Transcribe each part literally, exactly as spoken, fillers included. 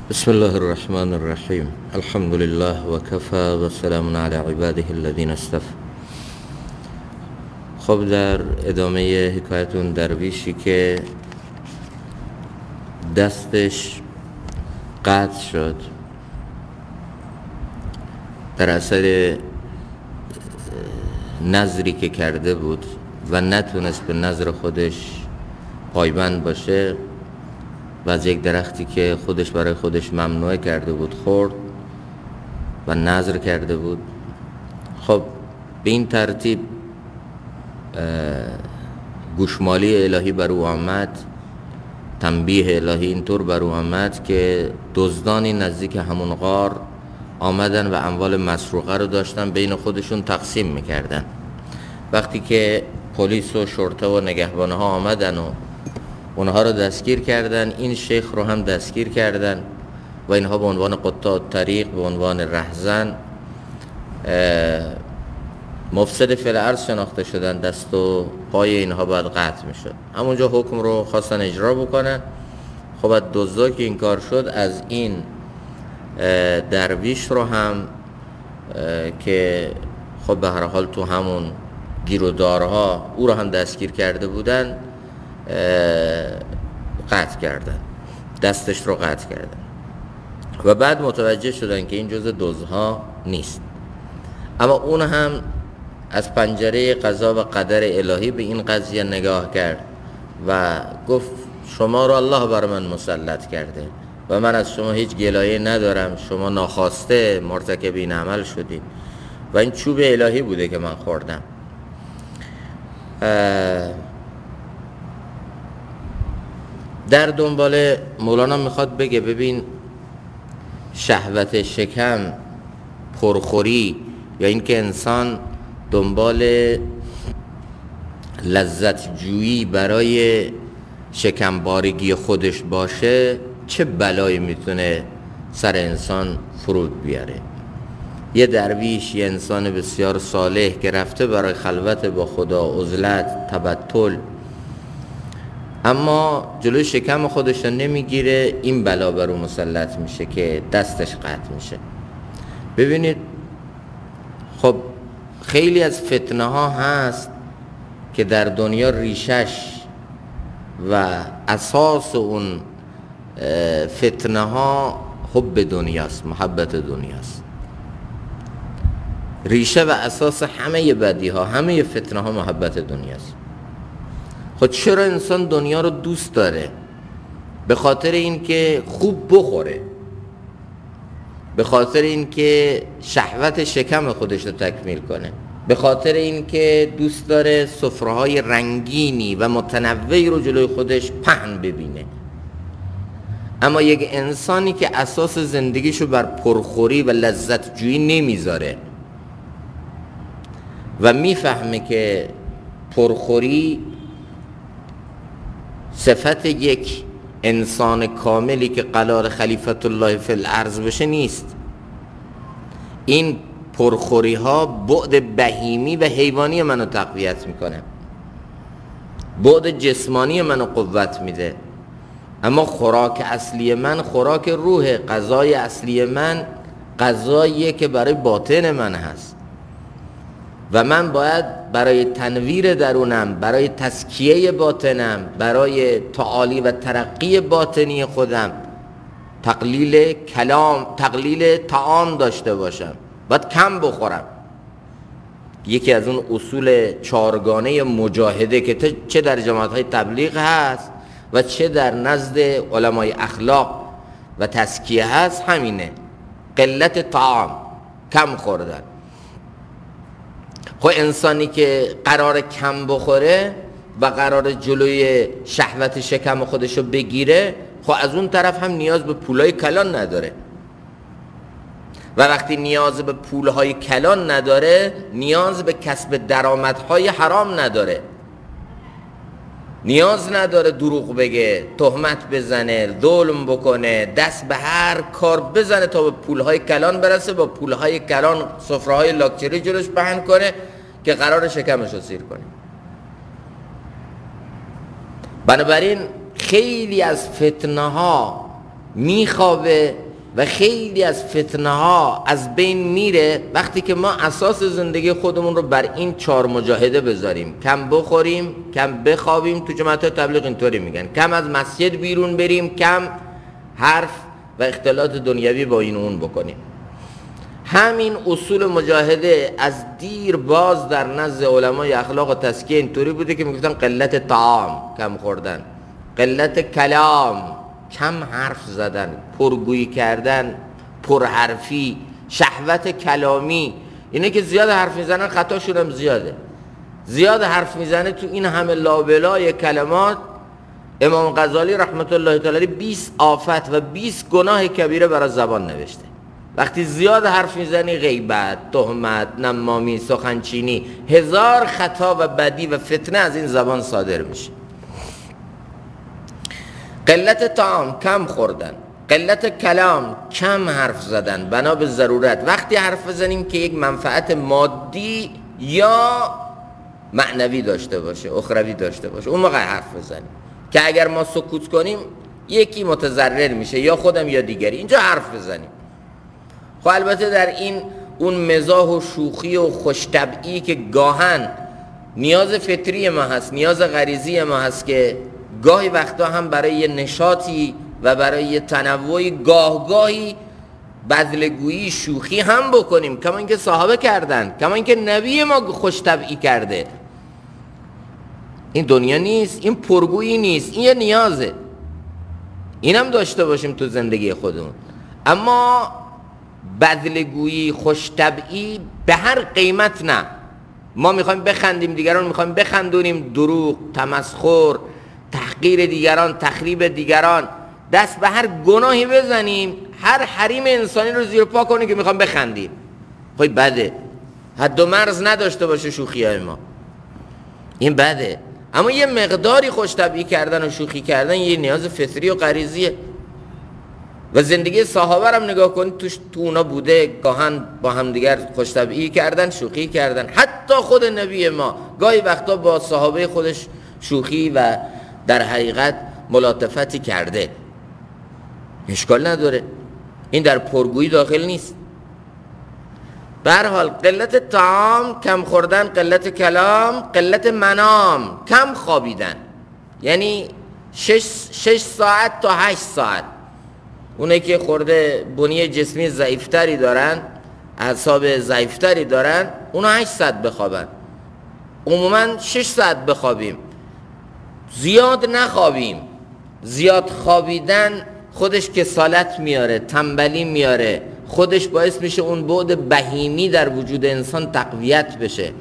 بسم الله الرحمن الرحیم. الحمد لله و کفى و سلام علی عباده الذین اصطفى. خب در ادامه حکایتون درویشی که دستش قطع شد در اثر نذری که کرده بود و نتونست به نذر خودش پایبند باشه و از یک درختی که خودش برای خودش ممنوعه کرده بود خورد و نذر کرده بود. خب به این ترتیب گوشمالی الهی بر او آمد، تنبیه الهی اینطور بر او آمد که دزدانی نزدیک همون غار آمدن و اموال مسروقه رو داشتن بین خودشون تقسیم میکردن. وقتی که پلیس و شرطه و نگهبانه ها آمدن و اونها رو دستگیر کردن، این شیخ رو هم دستگیر کردن و اینها به عنوان قطاع طریق، به عنوان رهزن مفسد فی الارض شناخته شدن. دست و پای اینها باید قطع میشد. همونجا حکم رو خواستن اجرا بکنن. خب از دزدا که این کار شد، از این درویش رو هم که خب به هر حال تو همون گیرودارها او رو هم دستگیر کرده بودن قطع کردن، دستش رو قطع کردن و بعد متوجه شدن که این جزء دزدها نیست. اما اون هم از پنجره قضا و قدر الهی به این قضیه نگاه کرد و گفت شما رو الله بر من مسلط کرده و من از شما هیچ گلایه ندارم، شما ناخواسته مرتکب این عمل شدید و این چوب الهی بوده که من خوردم. در دنبال مولانا میخواد بگه ببین شهوت شکم، پرخوری یا اینکه انسان دنبال لذت جویی برای شکمبارگی خودش باشه چه بلایی میتونه سر انسان فرود بیاره. یه درویش، یه انسان بسیار صالح که رفته برای خلوت با خدا، عزلت، تبتل، اما جلوی شکم خودش رو نمیگیره، این بلا بر اون مسلط میشه که دستش قطع میشه. ببینید خب خیلی از فتنه ها هست که در دنیا ریشش و اساس اون فتنه ها حب دنیاست، محبت دنیاست. ریشه و اساس همه بدی ها، همه فتنه ها محبت دنیاست. خب چرا انسان دنیا رو دوست داره؟ به خاطر اینکه خوب بخوره، به خاطر اینکه شهوت شکم خودش رو تکمیل کنه، به خاطر اینکه دوست داره سفره‌های رنگینی و متنوعی رو جلوی خودش پهن ببینه. اما یک انسانی که اساس زندگیشو بر پرخوری و لذت جویی نمیذاره و میفهمه که پرخوری صفت یک انسان کاملی که قرار خلیفت الله فی الارض بشه نیست. این پرخوری ها بعد بهیمی و حیوانی منو تقویت میکنه، بعد جسمانی منو قوت میده، اما خوراک اصلی من خوراک روح، غذای اصلی من غذاییه که برای باطن من هست و من باید برای تنویر درونم، برای تزکیه باطنم، برای تعالی و ترقی باطنی خودم تقلیل کلام، تقلیل طعام داشته باشم، باید کم بخورم. یکی از اون اصول چارگانه مجاهده که چه در جماعت‌های تبلیغ هست و چه در نزد علمای اخلاق و تزکیه هست همینه، قلت طعام، کم خوردن. خب انسانی که قرار کم بخوره و قرار جلوی شهوت شکم خودشو بگیره، خب از اون طرف هم نیاز به پولای کلان نداره و وقتی نیاز به پولهای کلان نداره، نیاز به کسب درآمدهای حرام نداره، نیاز نداره دروغ بگه، تهمت بزنه، ظلم بکنه، دست به هر کار بزنه تا به پولهای کلان برسه، با پولهای کلان سفره‌های لاکچری جلوش پهن کنه که قرار شکمش رو سیر کنه. بنابراین خیلی از فتنه ها میخوابه و خیلی از فتنه ها از بین میره وقتی که ما اساس زندگی خودمون رو بر این چهار مجاهده بذاریم. کم بخوریم، کم بخوابیم، تو جماعت تبلیغ اینطوری میگن، کم از مسجد بیرون بریم، کم حرف و اختلاط دنیوی با این و اون بکنیم. همین اصول مجاهده از دیر باز در نزد علمای اخلاق و تزکیه اینطوری بوده که میگفتن قلت طعام، کم خوردن، قلت کلام، کم حرف زدن، پرگویی کردن، پرحرفی، شهوت کلامی. اینه که زیاد حرف میزنن خطاشون هم زیاده. زیاد حرف میزنه تو این همه لابلای کلمات. امام غزالی رحمت الله تعالی بیست آفت و بیست گناه کبیره برای زبان نوشته. وقتی زیاد حرف میزنی غیبت، تهمت، نمامی، سخنچینی، هزار خطا و بدی و فتنه از این زبان صادر میشه. قلت طعام، کم خوردن، قلت کلام، کم حرف زدن بنا به ضرورت. وقتی حرف بزنیم که یک منفعت مادی یا معنوی داشته باشه، اخروی داشته باشه، اون موقع حرف بزنیم. که اگر ما سکوت کنیم یکی متضرر میشه، یا خودم یا دیگری. اینجا حرف بزنیم. خب البته در این اون مزاح و شوخی و خوشطبعی که گاهن نیاز فطری ما هست، نیاز غریزی ما هست که گاهی وقتا هم برای نشاطی و برای تنوعی گاه گاهی بذلگویی شوخی هم بکنیم، کما اینکه صحابه کردن، کما اینکه نبی ما خوشطبعی کرده. این دنیا نیست، این پرگویی نیست، این یه نیازه، اینم داشته باشیم تو زندگی خودمون. اما بذلگویی، خوشطبعی به هر قیمت نه. ما میخوایم بخندیم، دیگران میخوایم بخندونیم، دروغ، تمسخر، تحقیر دیگران، تخریب دیگران، دست به هر گناهی بزنیم، هر حریم انسانی رو زیر پا کنیم که میخوام بخندیم. خب بده، حد و مرز نداشته باشه شوخی های ما، این بده. اما یه مقداری خوشطبعی کردن و شوخی کردن یه نیاز فطری و غریزیه. و زندگی صحابه رو هم نگاه کنید، توش تو اونا بوده گاهن با هم دیگر خوشطبعی کردن، شوخی کردن. حتی خود نبی ما گاهی وقتا با صحابه خودش شوخی و در حقیقت ملاطفتی کرده، اشکال نداره، این در پرگویی داخل نیست. به هر حال قلت طعام، کم خوردن، قلت کلام، قلت منام، کم خوابیدن، یعنی شش, شش ساعت تا هشت ساعت. اونه که خورده بنیه جسمی ضعیفتری دارن، اعصاب ضعیفتری دارن، اونا هشت ساعت بخوابن. عموما شش ساعت بخوابیم، زیاد نخوابیم. زیاد خوابیدن خودش کسالت میاره، تنبلی میاره، خودش باعث میشه اون بعد بهیمی در وجود انسان تقویت بشه.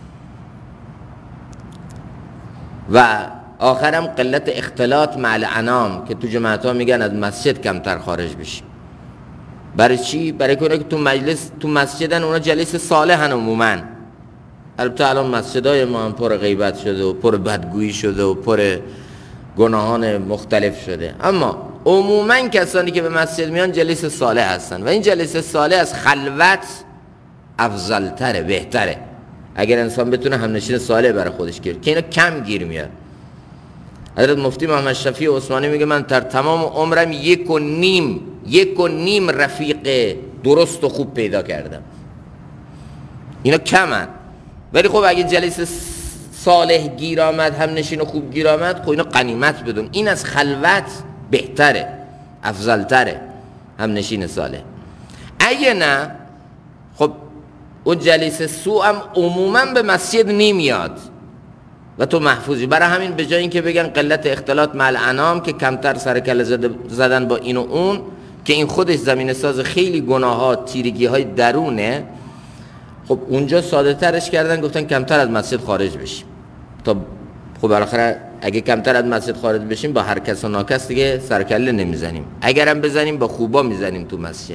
و آخرم قلت اختلاط مع الانام که تو جماعت ها میگن از مسجد کمتر خارج بشیم. برای چی؟ برای که تو مجلس تو مسجدن، اونا جلیس صالحن عموما. البته الان مسجدهای ما هم پر غیبت شده و پر بدگویی شده و پر گناهان مختلف شده، اما عموما کسانی که به مسجد میان جلیس صالح هستن و این جلیس صالح از خلوت افضلتره، بهتره. اگر انسان بتونه همنشین صالح برای خودش گیر که اینا کم گیر میاد. حضرت مفتی محمد شفیع عثمانی میگه من در تمام عمرم یک و نیم یک و نیم رفیق درست و خوب پیدا کردم. اینا کمن، ولی خب اگه جلیس صالح گیر آمد، هم نشین و خوب گیر آمد، خب اینا غنیمت بدون. این از خلوت بهتره، افضلتره هم نشین صالح. اگه نه خب اون جلیس سو هم عموما به مسجد نمیاد و تو محفوظی. برای همین به جای اینکه بگن قلت اختلاط مع الانام که کمتر سر کله زدن با این و اون، که این خودش زمین ساز خیلی گناه ها، تیرگی های درونه، خب اونجا ساده ترش کردن، گفتن کمتر از مسجد خارج بشیم. تا خب بالاخره اگه کمتر از مسجد خارج بشیم با هر کس و ناکس دیگه سر کله نمیزنیم، اگرم بزنیم با خوبا میزنیم تو مسجد.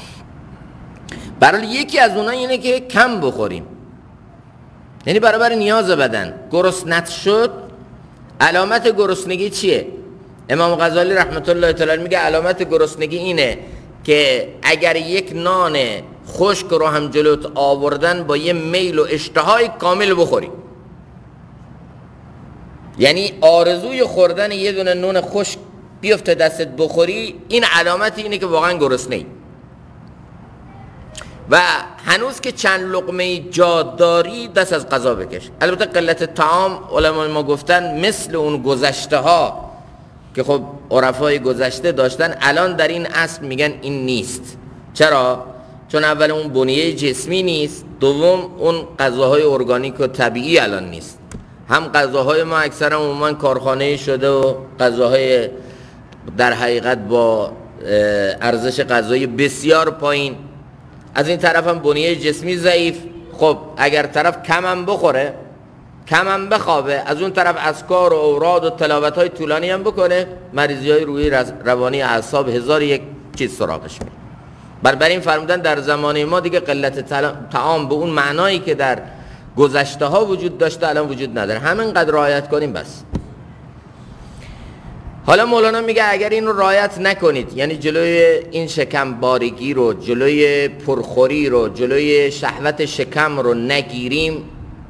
برای یکی از اونها اینه که کم بخوریم، یعنی برابر نیاز بدن. گرسنت شد، علامت گرسنگی چیه؟ امام غزالی رحمت الله تعالی میگه علامت گرسنگی اینه که اگر یک نان خشک رو هم جلوت آوردن با یه میل و اشتهای کامل بخوری. یعنی آرزوی خوردن یه دونه نون خشک بیفته دستت بخوری، این علامت اینه که واقعا گرسنه‌ای. و هنوز که چند لقمه جا داری دست از غذا بکش. البته قلت طعام علما ما گفتن مثل اون گذشته ها که خب عرفای گذشته داشتن، الان در این اصل میگن این نیست. چرا؟ چون اول اون بنیه جسمی نیست، دوم اون غذاهای ارگانیک و طبیعی الان نیست. هم غذاهای ما اکثرا عموما کارخانه‌ای شده و غذاهای در حقیقت با ارزش غذایی بسیار پایین. از این طرف هم بنیه جسمی ضعیف. خب اگر طرف کم هم بخوره، کم هم بخوابه، از اون طرف اذکار و اوراد و تلاوت های طولانی هم بکنه، مریضی های روحی روانی اعصاب هزار یک چیز سراغش میره. بر این فرمودن در زمان ما دیگه قلت طعام به اون معنایی که در گذشته ها وجود داشته الان وجود نداره. همینقدر رعایت کنیم بس. حالا مولانا میگه اگر این رو رعایت نکنید، یعنی جلوی این شکم بارگی رو، جلوی پرخوری رو، جلوی شهوت شکم رو نگیریم.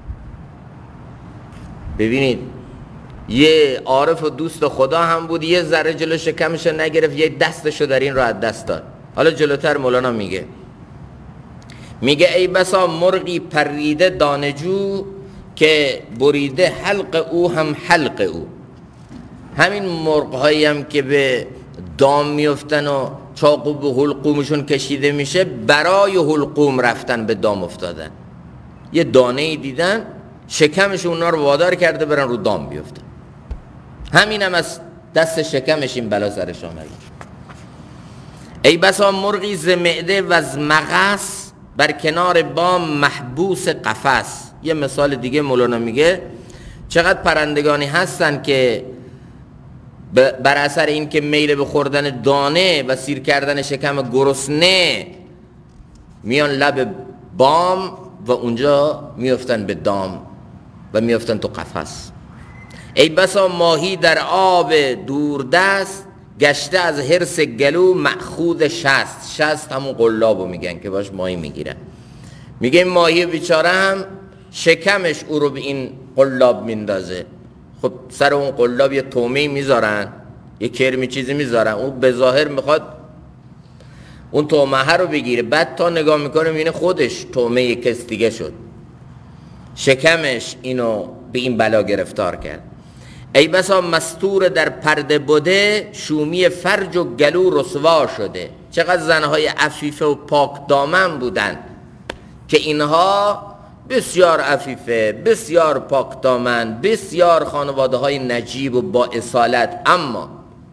ببینید یه عارف و دوست خدا هم بود، یه ذره جلو شکمش رو نگرفت، یه دستشو در این رو از دست داد. حالا جلوتر مولانا میگه میگه ای بسا مرغی پریده دانجو که بریده حلق او هم حلق او. همین مرغ هایی هم که به دام میفتن و چاقو به حلقومشون کشیده میشه، برای حلقوم رفتن به دام افتادن. یه دانه ای دیدن شکمش اونا رو وادار کرده برن رو دام بیفتن. همین هم از دست شکمش این بلا سرش آمده. ای بسا مرغی ز معده و از مغص بر کنار بام محبوس قفس. یه مثال دیگه مولانا میگه چقدر پرندگانی هستن که بر اثر این که میل به خوردن دانه و سیر کردن شکم گرسنه میان لب بام و اونجا میافتن به دام و میافتن تو قفس. ای بسا ماهی در آب دوردست گشته از حرص گلو مأخوذ شست. شست همون قلابو میگن که باش ماهی میگیرن. میگه این ماهی بیچاره هم شکمش او رو به این قلاب میندازه. خب سر اون قلاب یه تومه‌ای میذارن، یه کرمی چیزی میذارن، اون به ظاهر میخواد اون تومه رو بگیره، بعد تا نگاه میکنه میبینه خودش تومه کس دیگه شد، شکمش اینو به این بلا گرفتار کرد. ای بسا مستور در پرده بوده شومی فرج و گلو رسوا شده. چقدر زنهای عفیفه و پاک دامن بودن که اینها بسیار عفیفه، بسیار پاک دامن، بسیار خانواده های نجیب و با اصالت، اما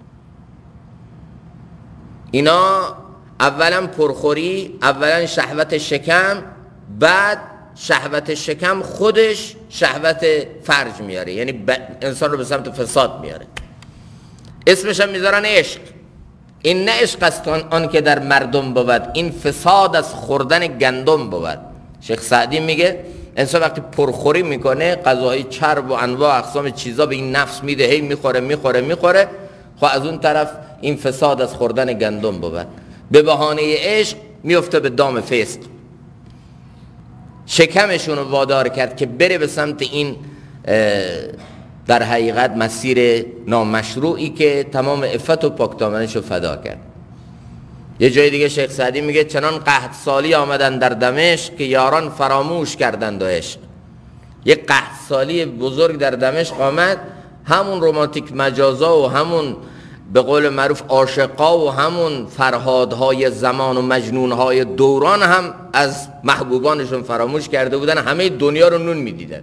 اینا اولا پرخوری، اولا شهوت شکم، بعد شهوت شکم خودش شهوت فرج میاره، یعنی انسان رو به سمت فساد میاره. اسمش هم میذارن عشق. این نه عشق است آن که در مردم بود، این فساد از خوردن گندم بود. شیخ سعدی میگه انسان وقتی پرخوری میکنه، غذاهای چرب و انواع اقسام چیزا به این نفس میده، هی میخوره میخوره میخوره، خب از اون طرف این فساد از خوردن گندم بود. به بهانه عشق میفته به دام فسق. شکمشون رو وادار کرد که بره به سمت این در حقیقت مسیر نامشروعی که تمام عفت و پاکدامنیش رو فدا کرد. یه جای دیگه شیخ سعدی میگه چنان قحط سالی آمدن در دمشق که یاران فراموش کردند و عشق. یه قحط سالی بزرگ در دمشق آمد، همون رومانتیک مجازا و همون به قول معروف عاشقا و همون فرهادهای زمان و مجنونهای دوران هم از محبوبانشون فراموش کرده بودن، همه دنیا رو نون میدیدن.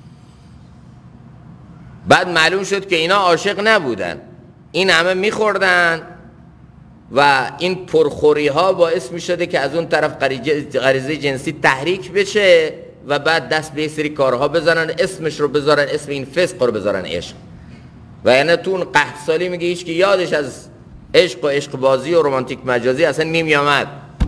بعد معلوم شد که اینا عاشق نبودن، این همه میخوردن و این پرخوری ها باعث می شده که از اون طرف غریزه جنسی تحریک بشه و بعد دست به سری کارها بزنن، اسمش رو بذارن، اسم این فسق رو بذارن عشق. و یعنی تو اون قحط سالی میگه هیچ که یادش از عشق و عشق بازی و رومانتیک مجازی اصلا نمی آمد.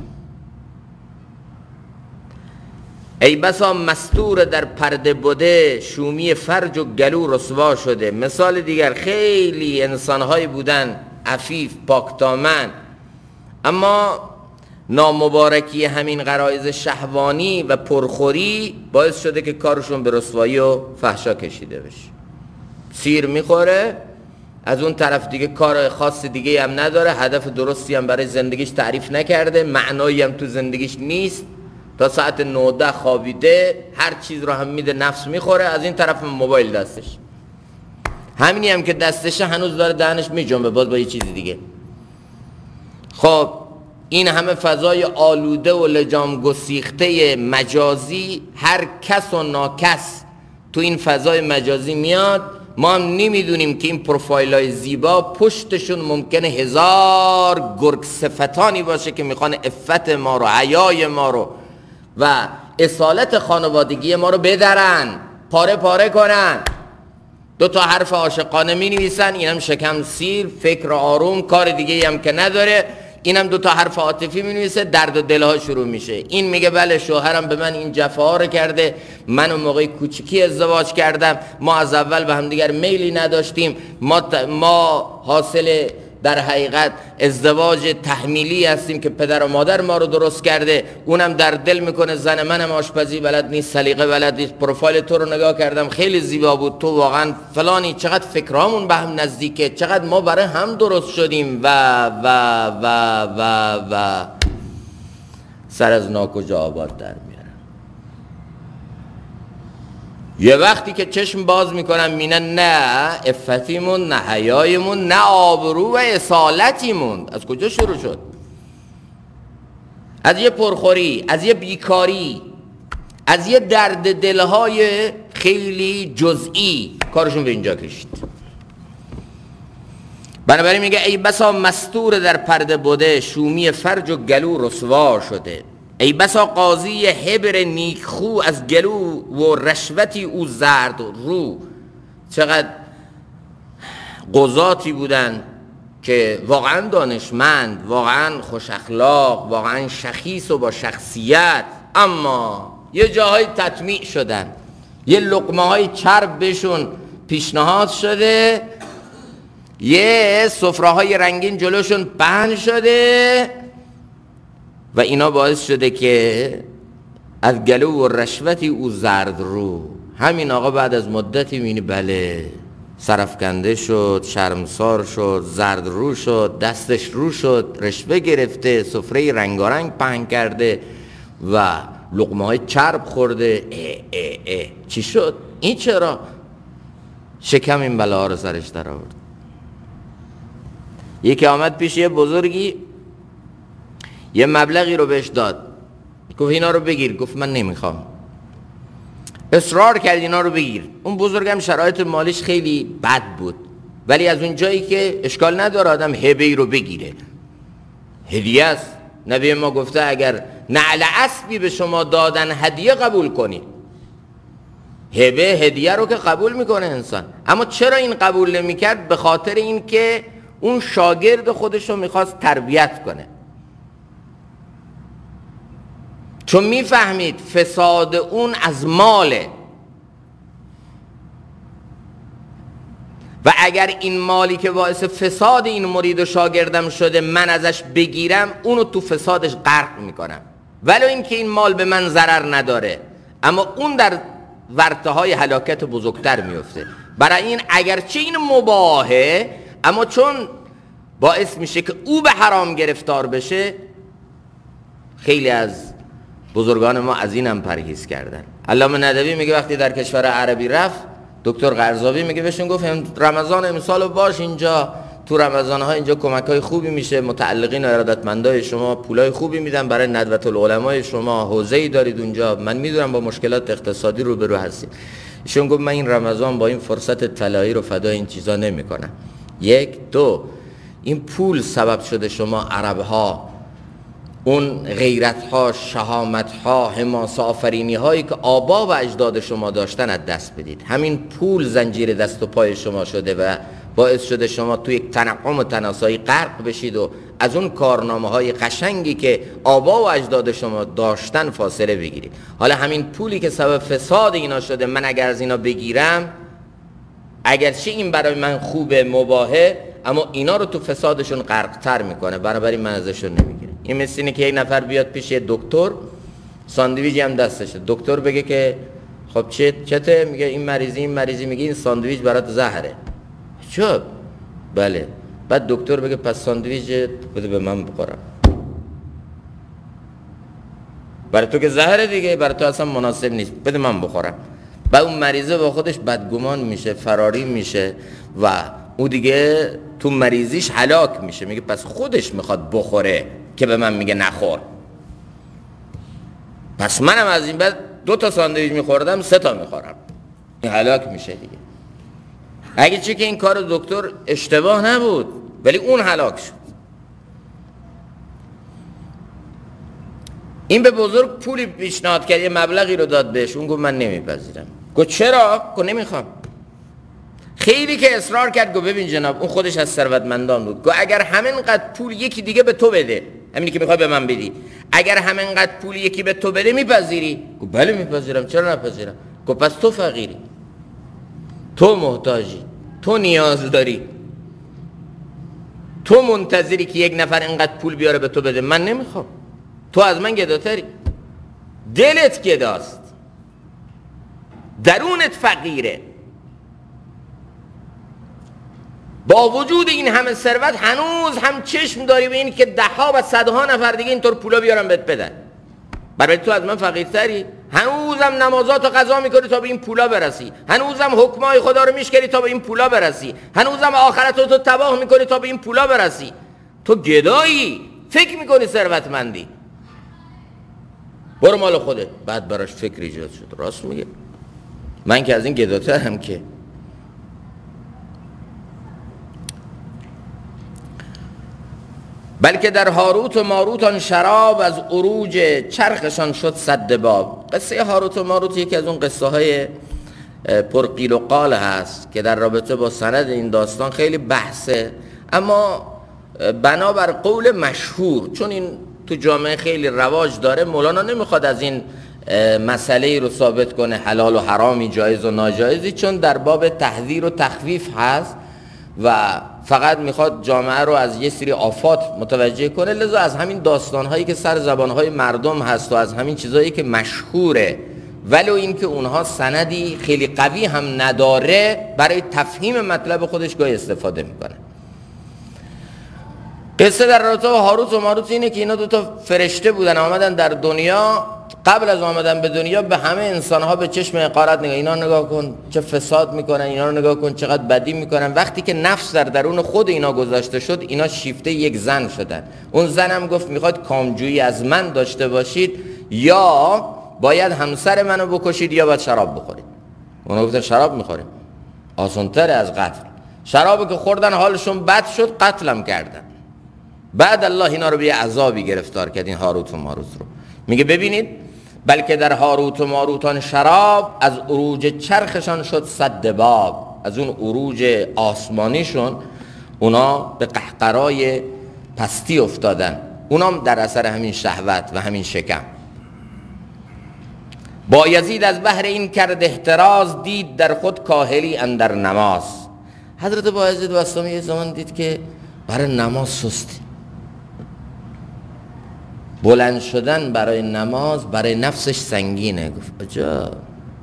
ای بسا مستور در پرده بوده شومی فرج و گلو رسوا شده. مثال دیگر خیلی انسانهایی بودن عفیف پاکدامن، اما نامبارکی همین غرایز شهوانی و پرخوری باعث شده که کارشون به رسوایی و فحشا کشیده بشه. سیر میخوره، از اون طرف دیگه کار خاص دیگه هم نداره، هدف درستی هم برای زندگیش تعریف نکرده، معنایی هم تو زندگیش نیست، تا ساعت نوده خوابیده، هر چیز رو هم میده نفس میخوره، از این طرف موبایل دستش، همینی هم که دستشه هنوز داره دهنش میجنبه باز با یه چیز دیگه. خب این همه فضای آلوده و لجام گسیخته مجازی، هر کس و ناکس تو این فضای مجازی میاد، ما هم نمیدونیم که این پروفایل های زیبا پشتشون ممکنه هزار گرگ صفتانی باشه که میخوان عفت ما رو، حیای ما رو و اصالت خانوادگی ما رو بدرن، پاره پاره کنن. دو تا حرف عاشقانه می نویسن، اینم شکم سیر، فکر آروم، کار دیگه هم که نداره، اینم دو تا حرف عاطفی می نویسه، درد و دلها شروع میشه. این میگه بله شوهرم به من این جفاها رو کرده، من اون موقع کوچیکی ازدواج کردم، ما از اول به هم دیگر میلی نداشتیم، ما ما حاصل در حقیقت ازدواج تحمیلی هستیم که پدر و مادر ما رو درست کرده. اونم در دل میکنه زن منم آشپزی بلد نیست، سلیقه بلد نیست، پروفایل تو رو نگاه کردم خیلی زیبا بود، تو واقعا فلانی، چقدر فکرامون به هم نزدیکه، چقدر ما برای هم درست شدیم و و و و و سر از ناکجا آباد در میارم. یه وقتی که چشم باز میکنم مینن نه عفتیمون، نه حیایمون، نه آبرو و اصالتیمون. از کجا شروع شد؟ از یه پرخوری، از یه بیکاری، از یه درد دلهای خیلی جزئی کارشون به اینجا کشید. بنابراین میگه ای بسا مستور در پرده بوده، شومی فرج و گلو رسوا شده. ای بسا قاضی حبر نیکخو، از گلو و رشوتی او زرد رو. چقدر قضاتی بودن که واقعا دانشمند، واقعا خوش اخلاق، واقعا شخیص و با شخصیت، اما یه جاهای تطمیع شدن، یه لقمه های چرب بهشون پیشنهاد شده، یه سفره های رنگین جلوشون پهن شده و اینا باعث شده که از گلو و رشوتی او زرد رو. همین آقا بعد از مدتی میبینی بله سرفکنده شد، شرمسار شد، زرد رو شد، دستش رو شد، رشوه گرفته، سفره رنگارنگ پهن کرده و لقمه های چرب خورده. اه اه اه. چی شد؟ این چرا؟ شکم این بلاها رو سرش در آورد. یکی آمد پیش یه بزرگی، یه مبلغی رو بهش داد، گفت اینا رو بگیر. گفت من نمیخوام. اصرار کرد اینا رو بگیر. اون بزرگم شرایط مالیش خیلی بد بود، ولی از اون جایی که اشکال نداره آدم هبه ای رو بگیره، هدیه است. نبی ما گفته اگر نعل اسبی به شما دادن هدیه قبول کنید. هبه هدیه رو که قبول میکنه انسان، اما چرا این قبول نمیکرد؟ به خاطر این که اون شاگرد خودش رو میخواست تربیت کنه، چون میفهمید فساد اون از ماله و اگر این مالی که باعث فساد این مرید و شاگردم شده من ازش بگیرم، اونو تو فسادش غرق میکنم، ولو اینکه این مال به من ضرر نداره، اما اون در ورطه های هلاکت بزرگتر میفته. برای این اگرچه این مباهه، اما چون باعث میشه که او به حرام گرفتار بشه، خیلی از بزرگان ما از این هم پرهیز کردن. علامه ندوی میگه وقتی در کشور عربی رفت، دکتر قرضاوی میگه بهشون گفت رمضان امسالو باش اینجا، تو رمضان ها اینجا کمک های خوبی میشه، متعلقین و ارادتمندای شما پولای خوبی میدن برای ندوة العلمای شما، حوزه‌ای دارید اونجا، من میدونم با مشکلات اقتصادی روبرو هستید. ایشون گفت من این رمضان با این فرصت طلایی رو فدای این چیزا نمیکنم. یک دو این پول سبب شده شما عرب ها اون غیرت ها، شهامت ها، حماسه آفرینی هایی که آبا و اجداد شما داشتن از دست بدید. همین پول زنجیر دست و پای شما شده و باعث شده شما توی یک تنعم و تناسایی غرق بشید و از اون کارنامه های قشنگی که آبا و اجداد شما داشتن فاصله بگیرید. حالا همین پولی که سبب فساد اینا شده، من اگر از اینا بگیرم، اگرچه این برای من خوبه، مباهه، اما اینا رو تو فسادشون غرق تر میکنه، بنابراین من ازشون نمیگیرم. این مثل اینه که یک نفر بیاد پیش یه دکتر، ساندویچی هم دستشه، دکتر بگه که خب چه چته؟ میگه این مریضی این مریضی، میگه این ساندویچ برات زهره. چوب بله. بعد دکتر بگه پس ساندویچ بده به من بخورم. برای تو که زهره دیگه، برای تو اصلا مناسب نیست، بده من بخورم. و اون مریضه با خودش بدگمان میشه، فراری میشه و او دیگه تو مریضیش هلاک میشه. میگه پس خودش میخواد بخوره که به من میگه نخور. پس منم از این بعد دو تا ساندویچ میخوردم سه تا میخورم. این هلاک میشه دیگه. اگه چه که این کار دکتر اشتباه نبود ولی اون هلاک شد. این به بزرگ پولی پیشنهاد کرد، یه مبلغی رو داد بهش، اون گفت من نمیپذیرم. گفت چرا؟ گفت نمیخوام. خیلی که اصرار کرد، گفت ببین جناب، اون خودش از ثروتمندان بود، گفت اگر همینقدر پول یکی دیگه به تو بده، همینی که میخوای به من بدی، اگر همینقدر پول یکی به تو بده میپذیری؟ گفت بله میپذیرم، چرا نپذیرم؟ گفت پس تو فقیری، تو محتاجی، تو نیاز داری، تو منتظری که یک نفر اینقدر پول بیاره به تو بده. من نمیخوام، تو از من گداتری، دلت گداست، درونت فقیره. با وجود این همه ثروت هنوز هم چشم داری به این که ده ها و صدها نفر دیگه اینطور پولا بیارن بهت بدن. برای تو از من فقیرتری. هنوزم نمازاتو قضا میکنی تا به این پولا برسی، هنوزم حکمای خدا رو میشکنی تا به این پولا برسی، هنوزم آخرتو تو تباه میکنی تا به این پولا برسی. تو گدایی، فکر میکنی ثروتمندی. برو مال خودت. بعد براش فکر ایجاد شد، راست میگه، من که از این گداترم که. بلکه در هاروت و ماروت آن شراب، از عروج چرخشان شد سد باب. قصه هاروت و ماروت یکی از اون قصه های پرقیل و قال هست که در رابطه با سند این داستان خیلی بحثه، اما بنابر قول مشهور، چون این تو جامعه خیلی رواج داره، مولانا نمیخواد از این مسئله رو ثابت کنه حلال و حرامی، جایز و ناجایزی، چون در باب تحذیر و تخویف هست و فقط میخواد جامعه رو از یه سری آفات متوجه کنه. لذا از همین داستانهایی که سر زبانهای مردم هست و از همین چیزهایی که مشهوره ولو این که اونها سندی خیلی قوی هم نداره، برای تفهیم مطلب خودش گاهی استفاده میکنه. قصه در رابطه با هاروت و ماروت اینه که اینا دوتا فرشته بودن، آمدن در دنیا. قبل از آمدن به دنیا به همه انسانها به چشم حقارت نگاه، اینا نگاه کن چه فساد میکنن، اینا رو نگاه کن چقدر بدی میکنن. وقتی که نفس در درون خود اینا گذاشته شد، اینا شیفته یک زن شدن. اون زن هم گفت میخواد کامجویی از من داشته باشید، یا باید همسر منو بکشید یا باید شراب بخورید. اونا گفتن شراب میخوریم، آسان‌تره از قتل. شرابی که خوردن حالشون بد شد، قتلم کردن. بعد الله اینا رو به یه عذابی گرفتار کرد، این هاروت و ماروت رو. میگه ببینید، بلکه در هاروت و ماروتان شراب، از عروج چرخشان شد سد باب. از اون عروج آسمانیشون اونا به قهقرای پستی افتادن، اونام در اثر همین شهوت و همین شکم. بایزید از بحر این کرد احتراز، دید در خود کاهلی اندر نماز. حضرت بایزید بستامی یه زمان دید که برای نماز سستی، بلند شدن برای نماز برای نفسش سنگینه. گفت عجب،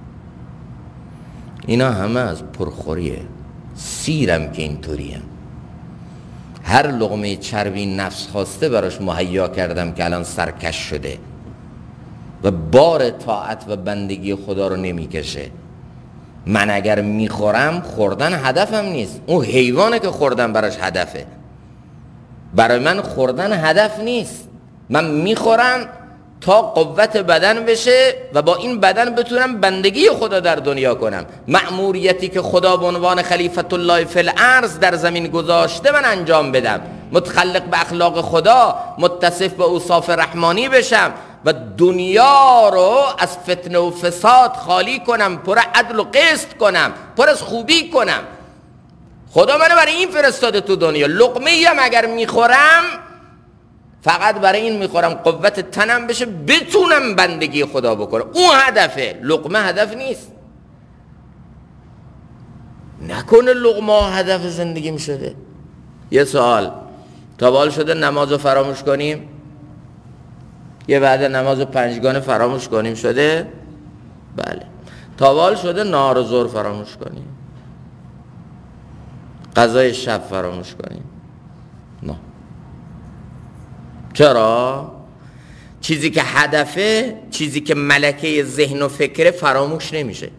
اینا همه از پرخوریه، سیرم که اینطوریم. هر لقمه چربی نفس خواسته براش مهیا کردم که الان سرکش شده و بار طاعت و بندگی خدا رو نمیکشه. من اگر میخورم، خوردن هدفم نیست، اون حیوانه که خوردن براش هدفه. برای من خوردن هدف نیست، من میخورم تا قوت بدن بشه و با این بدن بتونم بندگی خدا در دنیا کنم. مأموریتی که خدا به عنوان خلیفت الله فی الارض در زمین گذاشته من انجام بدم، متخلق به اخلاق خدا، متصف به اوصاف رحمانی بشم و دنیا رو از فتنه و فساد خالی کنم، پر عدل و قسط کنم، پر از خوبی کنم. خدا منو برای این فرستاده تو دنیا. لقمه ای هم اگر میخورم، فقط برای این میخورم قوت تنم بشه، بتونم بندگی خدا بکنم. اون هدفه، لقمه هدف نیست. نکنه لقمه هدف زندگیم شده. یه سوال، تا بال شده نمازو فراموش کنیم؟ یه بعد نماز پنجگانه فراموش کنیم شده؟ بله. تا بال شده نهار و ظهر فراموش کنیم؟ غذای شب فراموش کنیم؟ نه. چرا؟ چیزی که هدفه، چیزی که ملکه ذهن و فکره فراموش نمیشه.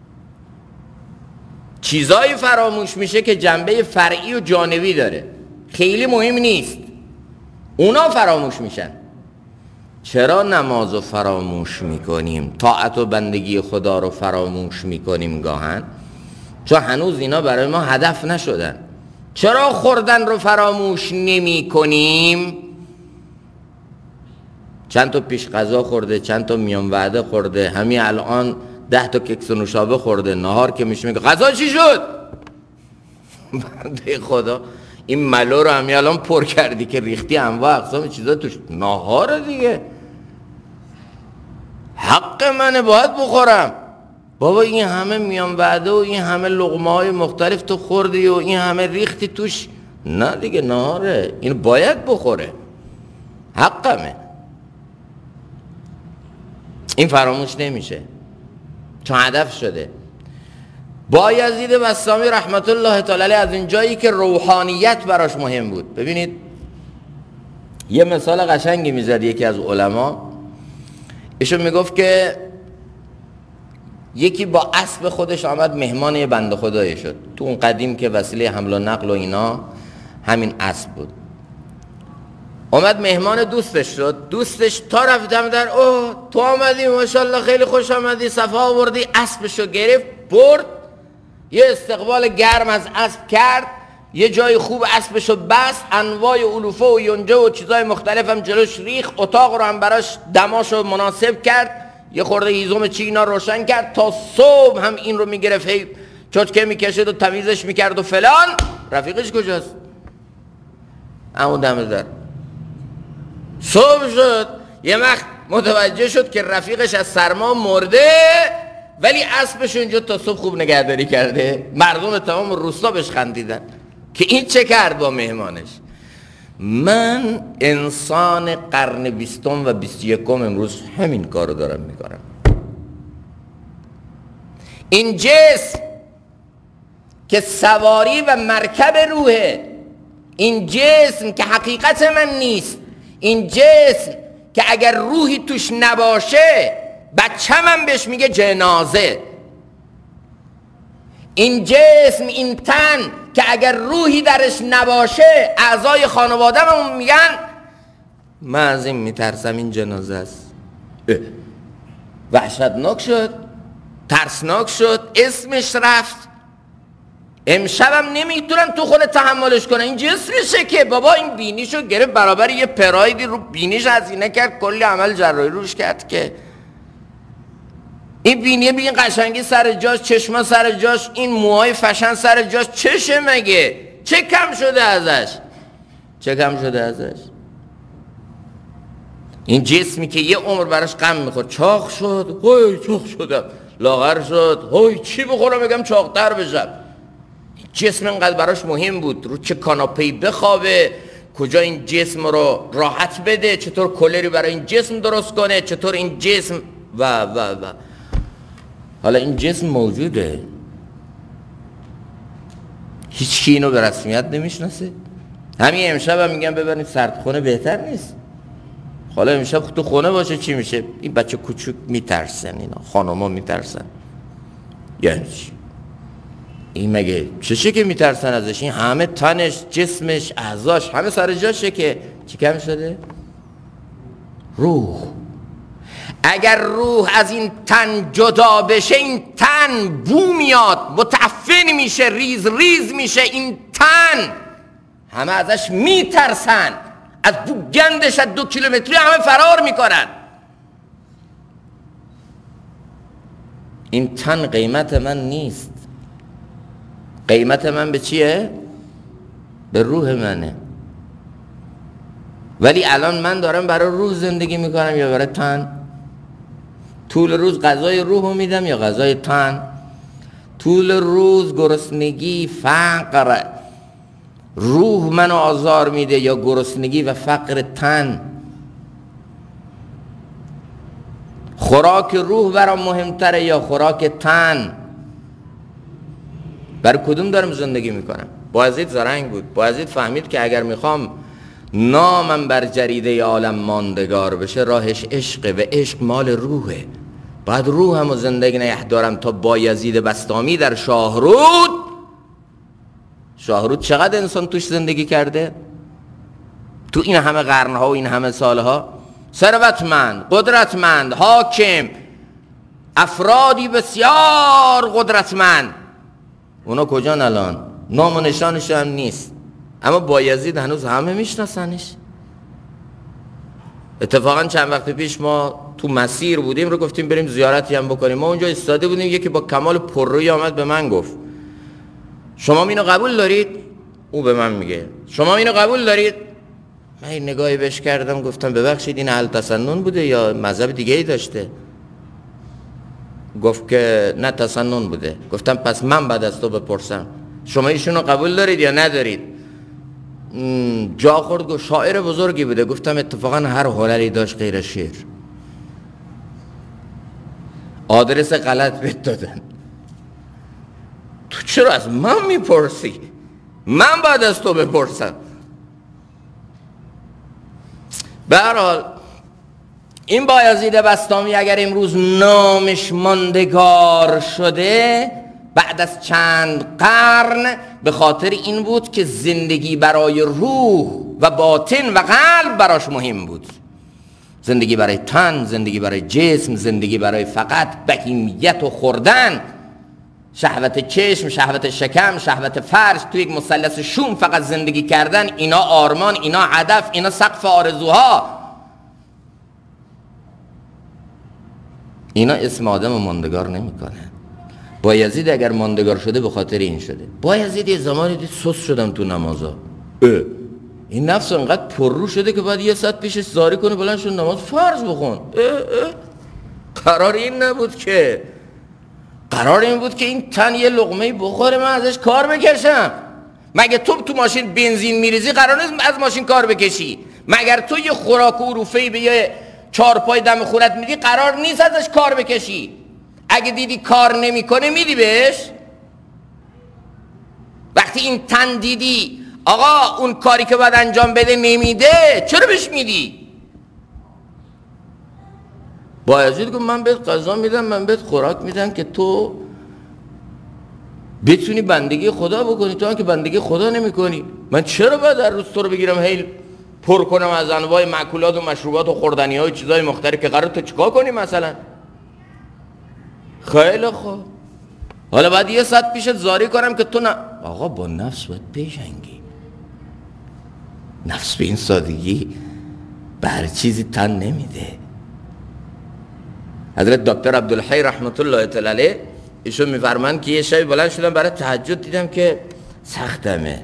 چیزایی فراموش میشه که جنبه فرعی و جانبی داره، خیلی مهم نیست، اونا فراموش میشن. چرا نماز رو فراموش میکنیم؟ طاعت و بندگی خدا رو فراموش میکنیم گاهن؟ چون هنوز اینا برای ما هدف نشدن. چرا خوردن رو فراموش نمی کنیم؟ چند تا پیش غذا خورده، چند تا میان وعده خورده، همین الان ده تا کیک و نوشابه خورده، نهار که میشه میگه غذا چی شد؟ بنده خدا این ملو رو همین الان پر کردی که ریختی انواع اقسام چیزا توش، نهار دیگه، حق منه باید بخورم. بابا این همه میان وعده و این همه لقمه های مختلف تو خوردی و این همه ریختی توش، نه دیگه نهاره، این باید بخوره، حقمه. این فراموش نمیشه چون هدف شده. بایزید بسطامی رحمت الله تعالی علیه از این جایی که روحانیت براش مهم بود، ببینید یه مثال قشنگی میزد یکی از علما. ایشون میگفت که یکی با اسب خودش آمد مهمان یه بنده خدایی شد. تو اون قدیم که وسیله حمل و نقل و اینا همین اسب بود. اومد مهمان دوستش شد. دوستش تا رفتم در اوه تو آمدی ماشاءالله خیلی خوش آمدی صفا آوردی، اسبشو گرفت برد، یه استقبال گرم از اسب کرد، یه جای خوب اسبشو بست، انواع علوفه و یونجه و چیزای مختلف هم جلوش ریخ، اتاق رو هم براش دماشو مناسب کرد، یه خورده هیزم چینا روشن کرد، تا صبح هم این رو میگرفت هی چوچکه میکشد و تمیزش میکرد و فلان. رفیقش کجاست؟ همون دم در. صبح شد یه وقت متوجه شد که رفیقش از سرما مرده ولی اسبش اونجا تا صبح خوب نگهداری کرده. مردم تمام روستا بهش خندیدن که این چه کرد با مهمانش. من انسان قرن بیستم و بیست یکم امروز همین کارو دارم میکنم. این جسم که سواری و مرکب روحه، این جسم که حقیقت من نیست، این جسم که اگر روحی توش نباشه بچه من بهش میگه جنازه، این جسم این تن که اگر روحی درش نباشه اعضای خانواده‌مون میگن من از این میترسم این جنازه است. وحشتناک شد، ترسناک شد، اسمش رفت. امشبم نمیتونن تو خود تحملش کنن. این جسمشه که بابا این بینیشو گرفت برابر یه پرایدی رو بینیش هزینه کرد، کلی عمل جراحی روش کرد که این بینیه بگین قشنگی سر جاش، چشما سر جاش، این موهای فشن سر جاش، چشه مگه؟ چه کم شده ازش؟ چه کم شده ازش؟ این جسمی که یه عمر براش غم میخورد، چاق شد، هوی چاق شدم، لاغر شد، هوی چی بخورم بگم چاقتر بشم. جسم اینقدر براش مهم بود، رو چه کاناپه‌ای بخوابه، کجا این جسم رو راحت بده، چطور کولری برای این جسم درست کنه، چطور این جسم و و و حالا این جسم موجوده، هیچ کی اینو به رسمیت نمیشناسه. همین امشب هم میگن ببرید سردخونه بهتر نیست. حالا امشب تو خونه باشه چی میشه؟ این بچه کوچوک میترسن، اینا خانوما میترسن. یعنی چی؟ این مگه چشه که میترسن ازش؟ این همه تنش، جسمش، اعضاش همه سر جاشه که چی کم شده؟ روح. اگر روح از این تن جدا بشه این تن بو میاد، متعفن میشه، ریز ریز میشه. این تن همه ازش میترسن، از بو گندش از دو کیلومتری همه فرار میکنن. این تن قیمت من نیست. قیمت من به چیه؟ به روح منه. ولی الان من دارم برای روح زندگی میکنم یا برای تن؟ طول روز غذای روح رو میدم یا غذای تن؟ طول روز گرسنگی، فقر روح منو آزار میده یا گرسنگی و فقر تن؟ خوراک روح برام مهمتره یا خوراک تن؟ برای کدوم دارم زندگی میکنم؟ بایزید زرنگ بود. بایزید فهمید که اگر میخوام نامم بر جریده عالم ماندگار بشه راهش عشقه و عشق مال روحه. باید روحم و زندگی نگه دارم تا بایزید بسطامی در شاهرود. شاهرود چقدر انسان توش زندگی کرده؟ تو این همه قرنها و این همه سالها ثروتمند، قدرتمند، حاکم، افرادی بسیار قدرتمند، اونا کجان الان؟ نام و نشانش هم نیست. اما بایزید هنوز همه میشناسنش. اتفاقا چند وقت پیش ما تو مسیر بودیم رو گفتیم بریم زیارتی هم بکنیم. ما اونجا ایستاده بودیم، یکی با کمال پررویی آمد به من گفت شما اینو قبول دارید؟ او به من میگه شما اینو قبول دارید؟ من این نگاهی بهش کردم، گفتم ببخشید این اهل تسنن بوده یا مذهب دیگه ای داشته؟ گفت که نه تسنن بوده. گفتم پس من بعد از تو بپرسم شما ایشونو قبول دارید یا ندارید؟ جا خورد گفت شاعر بزرگی بوده. گفتم اتفاقا هر هنری داشت غیر شعر. آدرس غلط بهت دادن. تو چرا از من میپرسی؟ من بعد از تو بپرسم. به هر حال این بایزید بسطامی اگر امروز نامش ماندگار شده بعد از چند قرن به خاطر این بود که زندگی برای روح و باطن و قلب براش مهم بود. زندگی برای تن، زندگی برای جسم، زندگی برای فقط بهیمیت و خوردن، شهوت چشم، شهوت شکم، شهوت فرج، تو یک مثلث شوم فقط زندگی کردن، اینا آرمان، اینا هدف، اینا سقف آرزوها. اینا اسم آدم رو ماندگار نمیکنه. بایزید اگر ماندگار شده به خاطر این شده. بایزید یه زمانی دید سوس شدم تو نمازا. این نفس انقدر پررو شده که بعد یه ساعت پیشش زاری کنه بلند شد نماز فرض بخون. اه اه. قرار این نبود که قرار این بود که این تن یه لقمه بخوره من ازش کار بکشم. مگه تو تو ماشین بنزین میریزی قرار نیست از ماشین کار بکشی؟ مگر تو یه خوراک و روفه‌ای به یه چارپای دم خونت میدی قرار نیست ازش کار بکشی؟ اگه دیدی کار نمیکنه میدی بهش؟ وقتی این تن دیدی آقا اون کاری که باید انجام بده نمیده چرا بهش میدی؟ بایزید گفت من بهت غذا میدم، من بهت خوراک میدم که تو بتونی بندگی خدا بکنی. تو هم که بندگی خدا نمیکنی، من چرا باید در روز تو رو بگیرم هی پر کنم از انواع مأکولات و مشروبات و خوردنی های چیزای مختلف که قرار تو چیکار کنی مثلا؟ خیلی خوب، حالا بعد یه ساعت پیشت زاری کنم که تو نه. آقا با نفس باید بجنگی. نفس به این سادگی به هر چیزی تن نمیده. حضرت دکتر عبدالحی رحمت الله تعالی علیه ایشون میفرمایند که یه شب بلند شدم برای تهجد، دیدم که سختمه،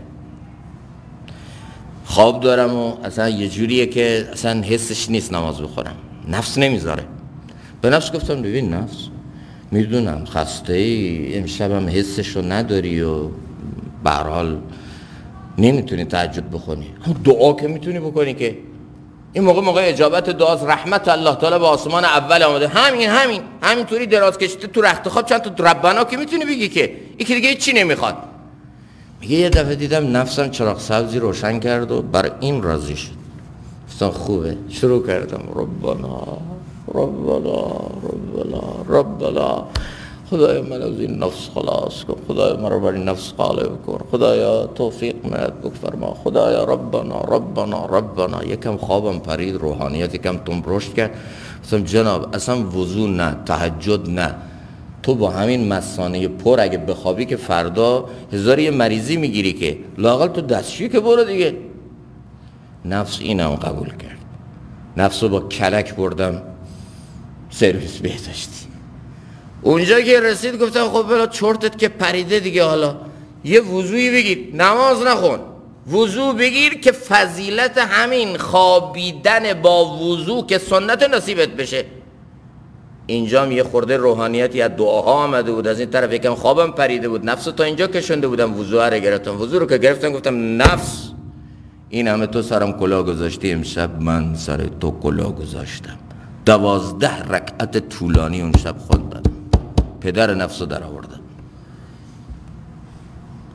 خواب دارم و اصلا یه جوریه که اصلا حسش نیست نماز بخورم، نفس نمیذاره. به نفس گفتم ببین نفس، میدونم خسته ای، امشبم حسش رو نداری و به هر حال نمیتونی تهجد بخونی، اما دعا که میتونی بکنی که این موقع موقع اجابت دعاست. رحمت الله تعالی به آسمان اول آمده، همین همین همینطوری دراز کشیده تو رخت خواب چند تا ربنا که میتونی بگی که یکی دیگه چی نمیخواد. میگه یه دفعه دیدم نفسم چراغ سبزی روشن کرد و برای این راضی شد. گفتم خوبه. شروع کردم ربنا ربنا ربنا ربنا، خدای من از این نفس خلاص کن، خدای من رو بر این نفس غالب کن، خدایا توفیق مهد بفرما، خدایا ربنا ربنا ربنا. یکم خوابم پرید، روحانیت یکم تون رشد کرد. گفتم جناب اصلا وضو نه، تهجد نه، تو با همین مثانه پر اگه بخوابی که فردا هزار یه مریضی میگیری، که لااقل تو دستشویی که برو دیگه. نفس اینم قبول کرد. نفس رو با کلک بردم سرویس بهداشتی. اونجا که رسید گفتم خب بلا چرتت که پریده دیگه، حالا یه وضوعی بگیر، نماز نخون، وضو بگیر که فضیلت همین خوابیدن با وضو که سنت نصیبت بشه. اینجا هم یه خورده روحانیتی از دعاها آمده بود، از این طرف یکم خوابم پریده بود، نفس تا اینجا کشنده بودم، وضو رو گرفتم. وضو رو که گرفتم گفتم نفس این همه تو سرم کلاه گذاشتی، امشب من سر تو کلاه گذاشتم. دوازده رکعت طولانی اون شب خوندم، پدر نفس رو در آوردم.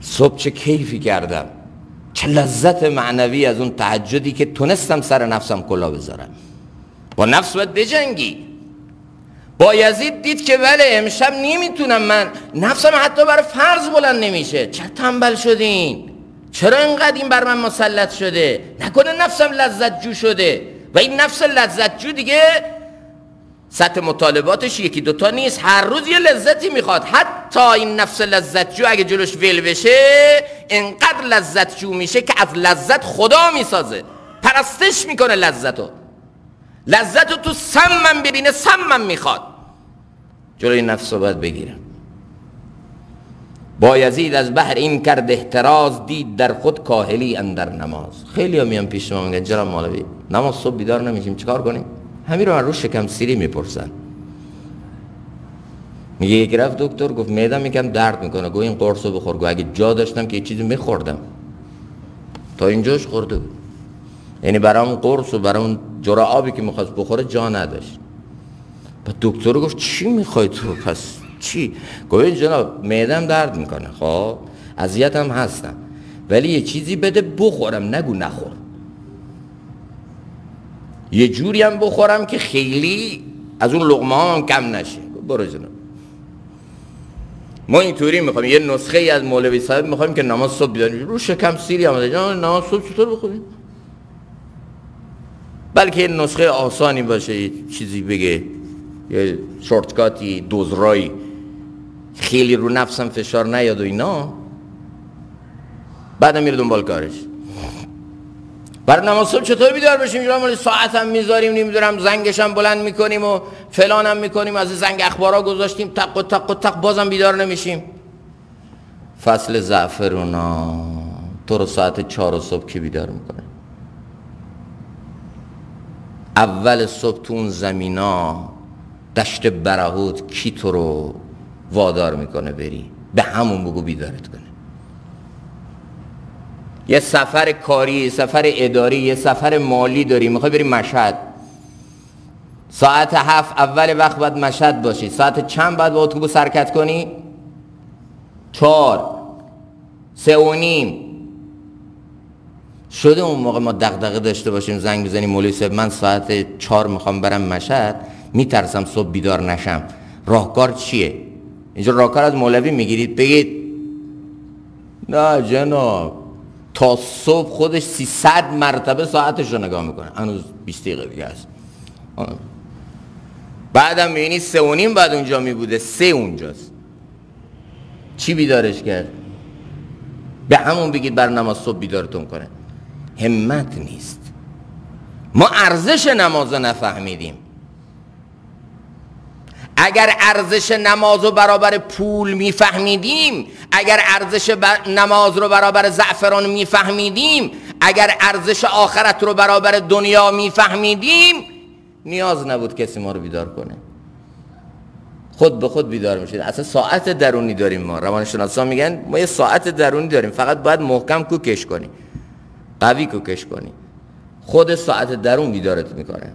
صبح چه کیفی کردم، چه لذت معنوی از اون تهجدی که تونستم سر نفسم کلا بذارم. با نفس باید بجنگی. بایزید دید که بله امشب نمیتونم، من نفسم حتی برای فرض بلند نمیشه. چرا تنبل شدین؟ چرا اینقدر این بر من مسلط شده؟ نکنه نفسم لذت جو شده؟ و این نفس لذت جو دیگه سطح مطالباتش یکی دوتا نیست، هر روز یه لذتی میخواد. حتی این نفس لذت جو اگه جلوش ول بشه اینقدر لذت جو میشه که از لذت خدا میسازه، پرستش میکنه لذتو. لذتو تو سمم ببینه، سمم میخواد. جلوی نفس رو باید بگیرم. بایزید از بحر این کرد احتراز، دید در خود کاهلی اندر نماز. خیلی ها میان پیش ما میگن جناب مولوی نماز صبح بیدار نمیشیم چیکار کنیم؟ همین رو من رو شکم سیری میپرسن. میگه یکی رفت دکتر گفت معده‌م یکم درد میکنه. گفت این قرصو بخور. گفت اگه جا داشتم که یه چیزی میخوردم. تا اینجاش خورده بود. یعنی برای اون قرص و برای اون جرعه آبی که میخواست بخوره جا نداشت. بعد دکتر گفت چی میخوای تو؟ پس چی؟ گفت جناب معده‌م درد میکنه، خب اذیتم هستم، ولی یه چیزی بده بخورم، نگو نخور. یه جوری هم بخورم که خیلی از اون لقمه هم کم نشه. برو جناب. ما اینطوری میخوایم یه نسخه ای از مولوی صاحب میخوایم که نماز صبح بیدار رو شکم سیری آمده. جناب نماز صبح چطور بخوریم؟ بلکه یه نسخه آسانی باشه، یه چیزی بگه، یه شورتکاتی دوزرایی، خیلی رو نفسم فشار نیاد و اینا، بعدم میره دنبال کارش. برای نماز صبح چطور بیدار بشیم؟ جناب ساعت هم میذاریم، نمیدونم زنگش هم بلند میکنیم و فلان هم میکنیم، از زنگ اخبارا گذاشتیم تق و تق و تق، بازم بیدار نمیشیم. فصل زعفرونا تو رو ساعت چهار صبح که بیدار میکنه؟ اول صبح تو اون زمینا دشت برهوت کی تو رو وادار میکنه بری؟ به همون بگو بیدارت کنه. یه سفر کاری، سفر اداری، یه سفر مالی داری، میخوای بری مشهد، ساعت هفت اول وقت باید مشهد باشی. ساعت چند بعد با اتوبوس حرکت کنی؟ چهار، سه و نیم شده. اون موقع ما دغدغه داشته باشیم زنگ بزنیم مولوی صاحب من ساعت چهار میخوام برم مشهد، میترسم صبح بیدار نشم، راهکار چیه؟ اینجا راهکار از مولوی میگیرید بگید نه جناب، تا صبح خودش سیصد مرتبه ساعتش رو نگاه میکنه، هنوز بیست دقیقه دیگه است. بعدم میبینی سه و نیم بعد اونجا میبوده، سه اونجاست. چی بیدارش کرد؟ به همون بگید بر نماز صبح بیدارتون کنه. همت نیست. ما ارزش نماز رو نفهمیدیم. اگر ارزش نماز رو برابر پول میفهمیدیم، اگر ارزش نماز رو برابر زعفران میفهمیدیم، اگر ارزش آخرت رو برابر دنیا میفهمیدیم، نیاز نبود کسی ما رو بیدار کنه. خود به خود بیدار میشید. اصلا ساعت درونی داریم ما. روانشناسا میگن ما یه ساعت درونی داریم، فقط باید محکم کوکش کنی، قوی کوکش کنی، خود ساعت درون بیدارت میکنه.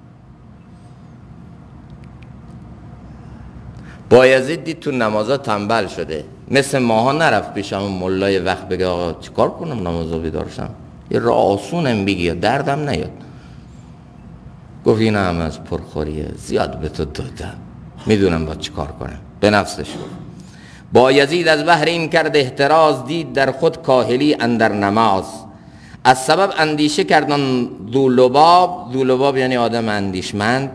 بایزید دید تو نمازا تنبل شده، مثل ماها نرفت پیش همون ملای وقت بگه آقا چیکار کنم نمازا بیدار شم، یه راه آسونم بگی دردم نیاد. گفت این هم از پرخوریه، زیاد به تو دادم، میدونم با چیکار کنم. به نفسش گفت. بایزید از بحر این کرد احتراز، دید در خود کاهلی اندر نماز. از سبب اندیشه کردن ذولباب، ذولباب یعنی آدم اندیشمند،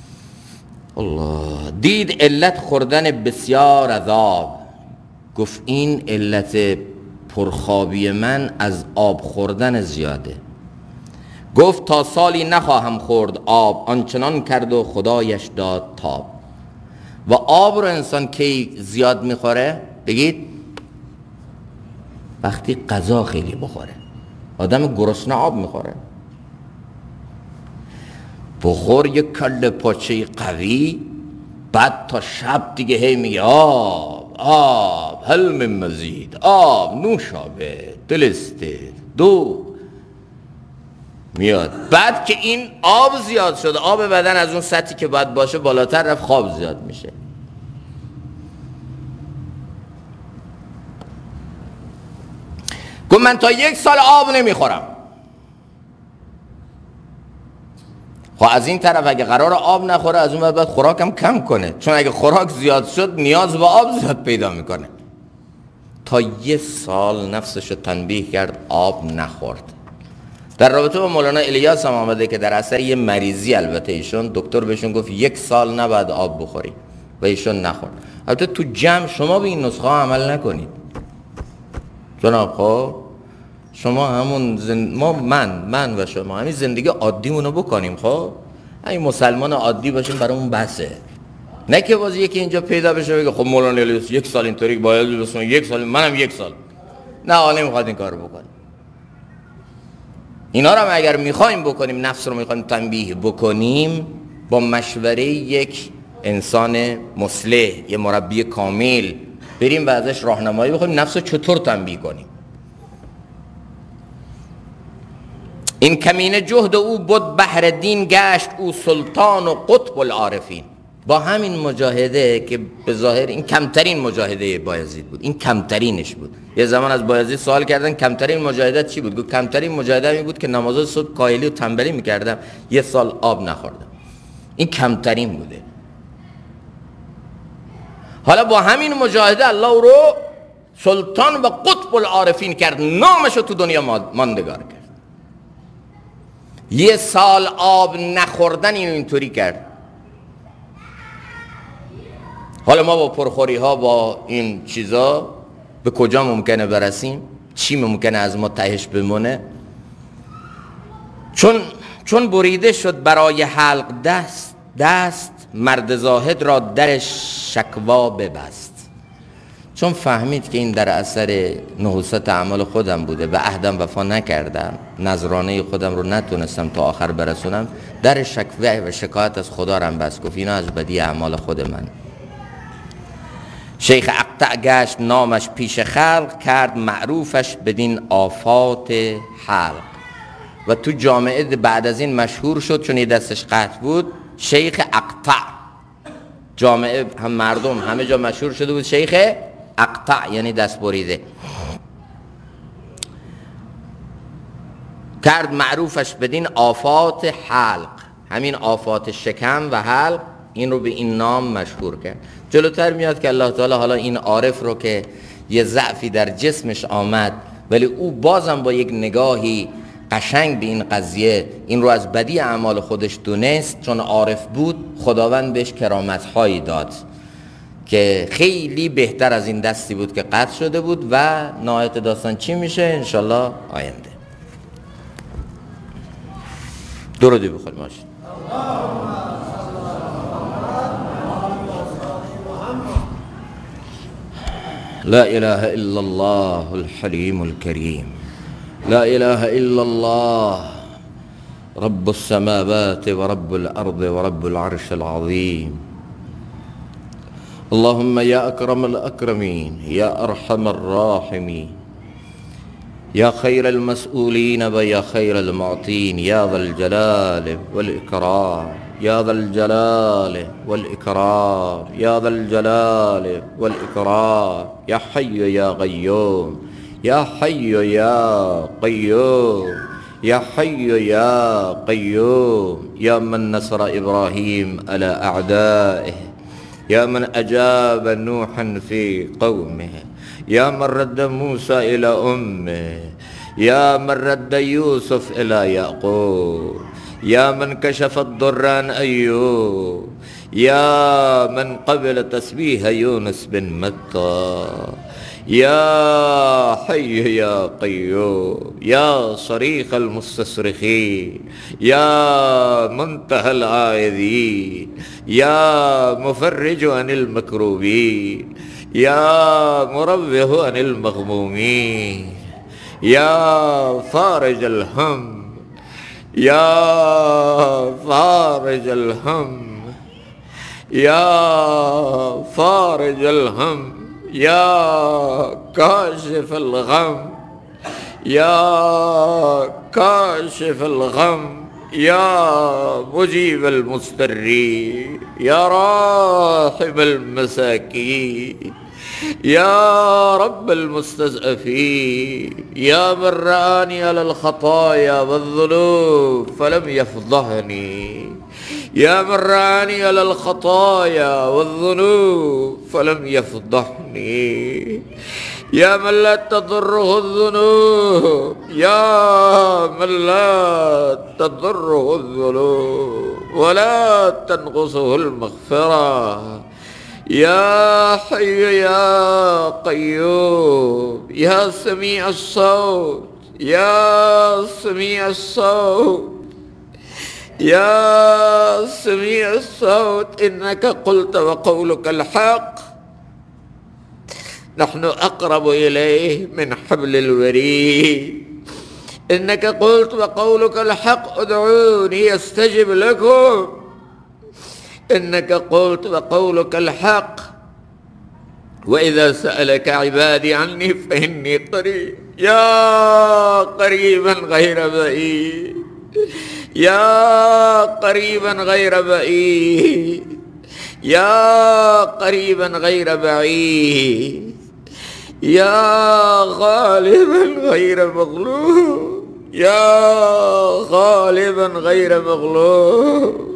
الله، دید علت خوردن بسیار عذاب. گفت این علت پرخوابی من از آب خوردن زیاده. گفت تا سالی نخواهم خورد آب، آنچنان کرد و خدایش داد تاب. و آب رو انسان کی زیاد میخوره؟ بگید وقتی غذا خیلی بخوره. آدم گرسنه آب میخوره. بخور یک کله پاچه قوی، بعد تا شب دیگه هی میگه آب آب هل من مزید، آب نوشابه دلسته دو میاد. بعد که این آب زیاد شده، آب بدن از اون سطحی که باید باشه بالاتر رفت، خواب زیاد میشه. گفت من تا یک سال آب نمیخورم. خب از این طرف اگه قرار آب نخوره، از اون بعد خوراکم کم کنه، چون اگه خوراک زیاد شد نیاز به آب زیاد پیدا میکنه. تا یک سال نفسشو تنبیه کرد، آب نخورد. در رابطه با مولانا الیاس هم آمده که در اثر یه مریضی، البته ایشون دکتر بهشون گفت یک سال نباید آب بخوری و ایشون نخورد. البته تو جمع شما به این نسخه عمل نکنید جناب. خب شما همون زن... ما من من و شما همین زندگی عادیمونو بکنیم. خب همین مسلمان عادی باشیم، برامون بسه. نه که باز یکی اینجا پیدا بشه بگه خب مولانا الیاس یک سال اینطوری باید بسون، یک سال منم یک سال. نه آله میخواد این کارو بکنه. اینا رو هم اگر میخوایم بکنیم، نفس رو میخوایم تنبیه بکنیم، با مشوره یک انسان مصلح، یه مربی کامل بریم و ازش راهنمایی بخوایم نفس رو چطور تنبیه کنیم. این کمینه جهد او بود بحر دین، گشت او سلطان و قطب العارفین. با همین مجاهده که به ظاهر این کمترین مجاهده بایزید بود، این کمترینش بود. یه زمان از بایزید سوال کردن کمترین مجاهدت چی بود؟ گفت کمترین مجاهده این بود که نماز صبح کاهلی و تنبلی میکردم، یه سال آب نخوردم. این کمترین بوده. حالا با همین مجاهده الله رو سلطان و قطب العارفین کرد، نامش رو تو دنیا ماندگار کرد. یه سال آب نخوردن این اینطوری کرد. حالا ما با پرخوری ها، با این چیزا به کجا ممکنه برسیم؟ چی ممکنه از ما تهش بمونه؟ چون چون بریده شد برای حلق دست دست مرد زاهد را در شکوا ببست. چون فهمید که این در اثر نحوست اعمال خودم بوده، به عهدم وفا نکردم، نذرانه خودم رو نتونستم تا آخر برسونم، در شکوه و شکایت از خدا رم بست. گفت اینا از بدی اعمال خود من. شیخ اقطع گشت نامش پیش خلق، کرد معروفش بدین آفات حلق. و تو جامعه بعد از این مشهور شد، چون یه دستش قطع بود، شیخ اقطع. جامعه هم مردم همه جا مشهور شده بود شیخ اقطع، یعنی دست بریده. کرد معروفش بدین آفات حلق، همین آفات شکم و حلق، این رو به این نام مشهور کرد. جلوتر میاد که الله تعالی حالا این عارف رو که یه ضعفی در جسمش آمد، ولی او بازم با یک نگاهی قشنگ به این قضیه این رو از بدی اعمال خودش دونست، چون عارف بود خداوند بهش کرامت‌هایی داد که خیلی بهتر از این دستی بود که قطع شده بود. و نهایت داستان چی میشه انشالله آینده. درودی بخوریم باشید. لا اله الا الله الحليم الكريم، لا اله الا الله رب السماوات ورب الارض ورب العرش العظيم. اللهم يا اكرم الاكرمين، يا ارحم الراحمين، يا خير المسؤولين ويا خير المعطين، يا ذا الجلال والإكرام، يا ذا الجلال والإكرام، يا ذا الجلال والإكرام، يا حي يا قيوم، يا حي يا قيوم، يا حي يا قيوم، يا من نصر إبراهيم على أعدائه، يا من أجاب نوحا في قومه، يا من رد موسى إلى أمه، يا من رد يوسف إلى يعقوب، يا من كشف الضر عن أيوب، يا من قبل تسبيح يونس بن متى، يا حي يا قيوم، يا صريخ المستصرخين، يا منتهى العائذين، يا مفرج عن المكروبين، يا مروه عن المغمومين، يا فارج الهم، يا فارج الهم، يا فارج الهم، يا كاشف الغم، يا كاشف الغم، يا مجيب المضطرين، يا راحم المساكين، يا رب المستضعفين، يا من رآني على الخطايا والذنوب فلم يفضحني، يا من رآني على الخطايا والذنوب فلم يفضحني، يا من لا تضره الذنوب، يا من لا تضره الذنوب ولا تنقصه المغفرة، يا حي يا قيوم، يا سميع الصوت، يا سميع الصوت، يا سميع الصوت، إنك قلت وقولك الحق، نحن أقرب إليه من حبل الوريد. إنك قلت وقولك الحق ادعوني يستجب لكم، إنك قلت وقولك الحق وإذا سألك عبادي عني فإني قريب، يا قريبا غير بعيد، يا قريبا غير بعيد، يا قريبا غير بعيد، يا غالبا غير مغلوب، يا غالبا غير مغلوب،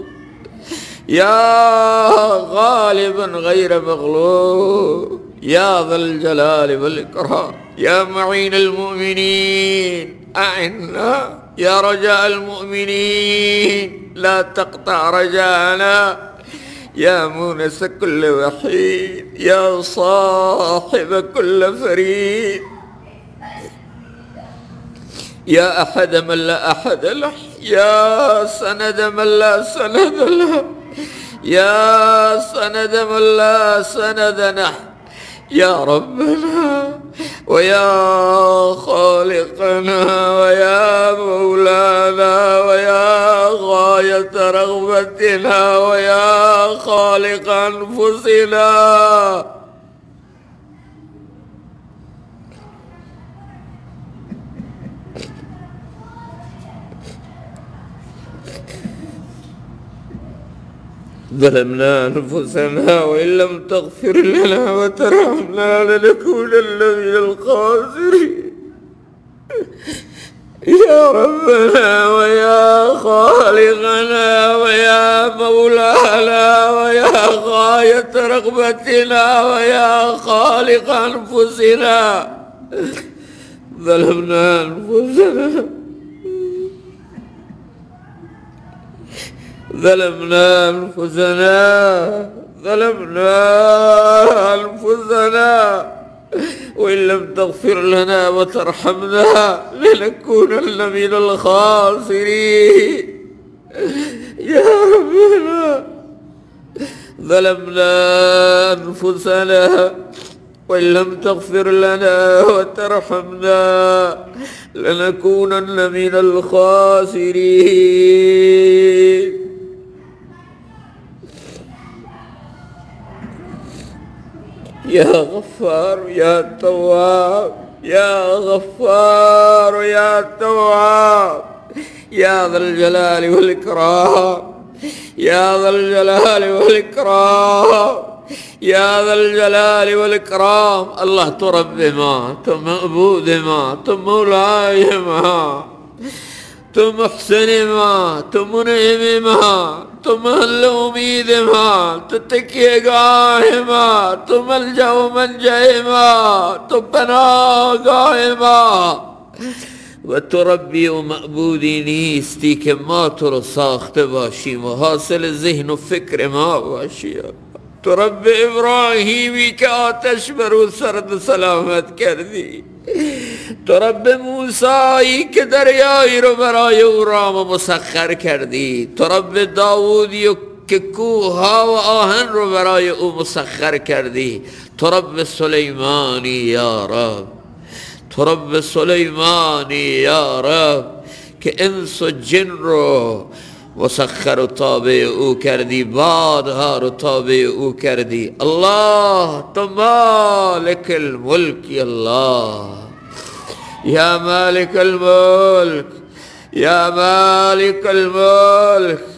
يا غالبا غير مغلوب، يا ذا الجلال والإكرام، يا معين المؤمنين أعنا، يا رجاء المؤمنين لا تقطع رجاءنا، يا مونس كل وحيد، يا صاحب كل فريد، يا أحد من لا أحد له، يا سند من لا سند له، يا سند من لا سند له، يا ربنا ويا خالقنا ويا مولانا ويا غاية رغبتنا ويا خالق أنفسنا، ظلمنا أنفسنا وإن لم تغفر لنا وترحمنا لنكونن من الخاسرين، يا ربنا ويا خالقنا ويا مولانا ويا غاية رغبتنا ويا خالق أنفسنا، ظلمنا أنفسنا ظلمنا أنفسنا ظلمنا أنفسنا وإن لم تغفر لنا وترحمنا لنكونن من الخاسرين، يا ربنا ظلمنا أنفسنا وإن لم تغفر لنا وترحمنا لنكونن من الخاسرين، يا غفار يا تواب، يا غفار يا تواب، يا ذا الجلال والإكرام، يا ذا الجلال والإكرام، يا ذا الجلال والإكرام. الله ترب ما تم معبود ما تم مولاي ما تم محسن ما تم منعم ما تم هالأميد ما تتكي قائما تم ملجأ ومنجأ ما تم بنا قائما وتربي ومعبودي نیستی که ما تو رو ساخته باشیم و حاصل ذهن و فکر ما باشی. تو رب ابراهیمی که آتش بر او سرد سلامت کردی، تو رب موسایی که دریایی رو برای او رام و مسخر کردی، تو رب داودی که کوها و آهن رو برای او مسخر کردی، تو رب سلیمانی یا رب، تو رب سلیمانی یا رب که انس و جن رو مسخر و تابع او کردی، بادها رو تابع او کردی. الله تو مالک الملک، یا الله یا مالک الملک، یا مالک الملک،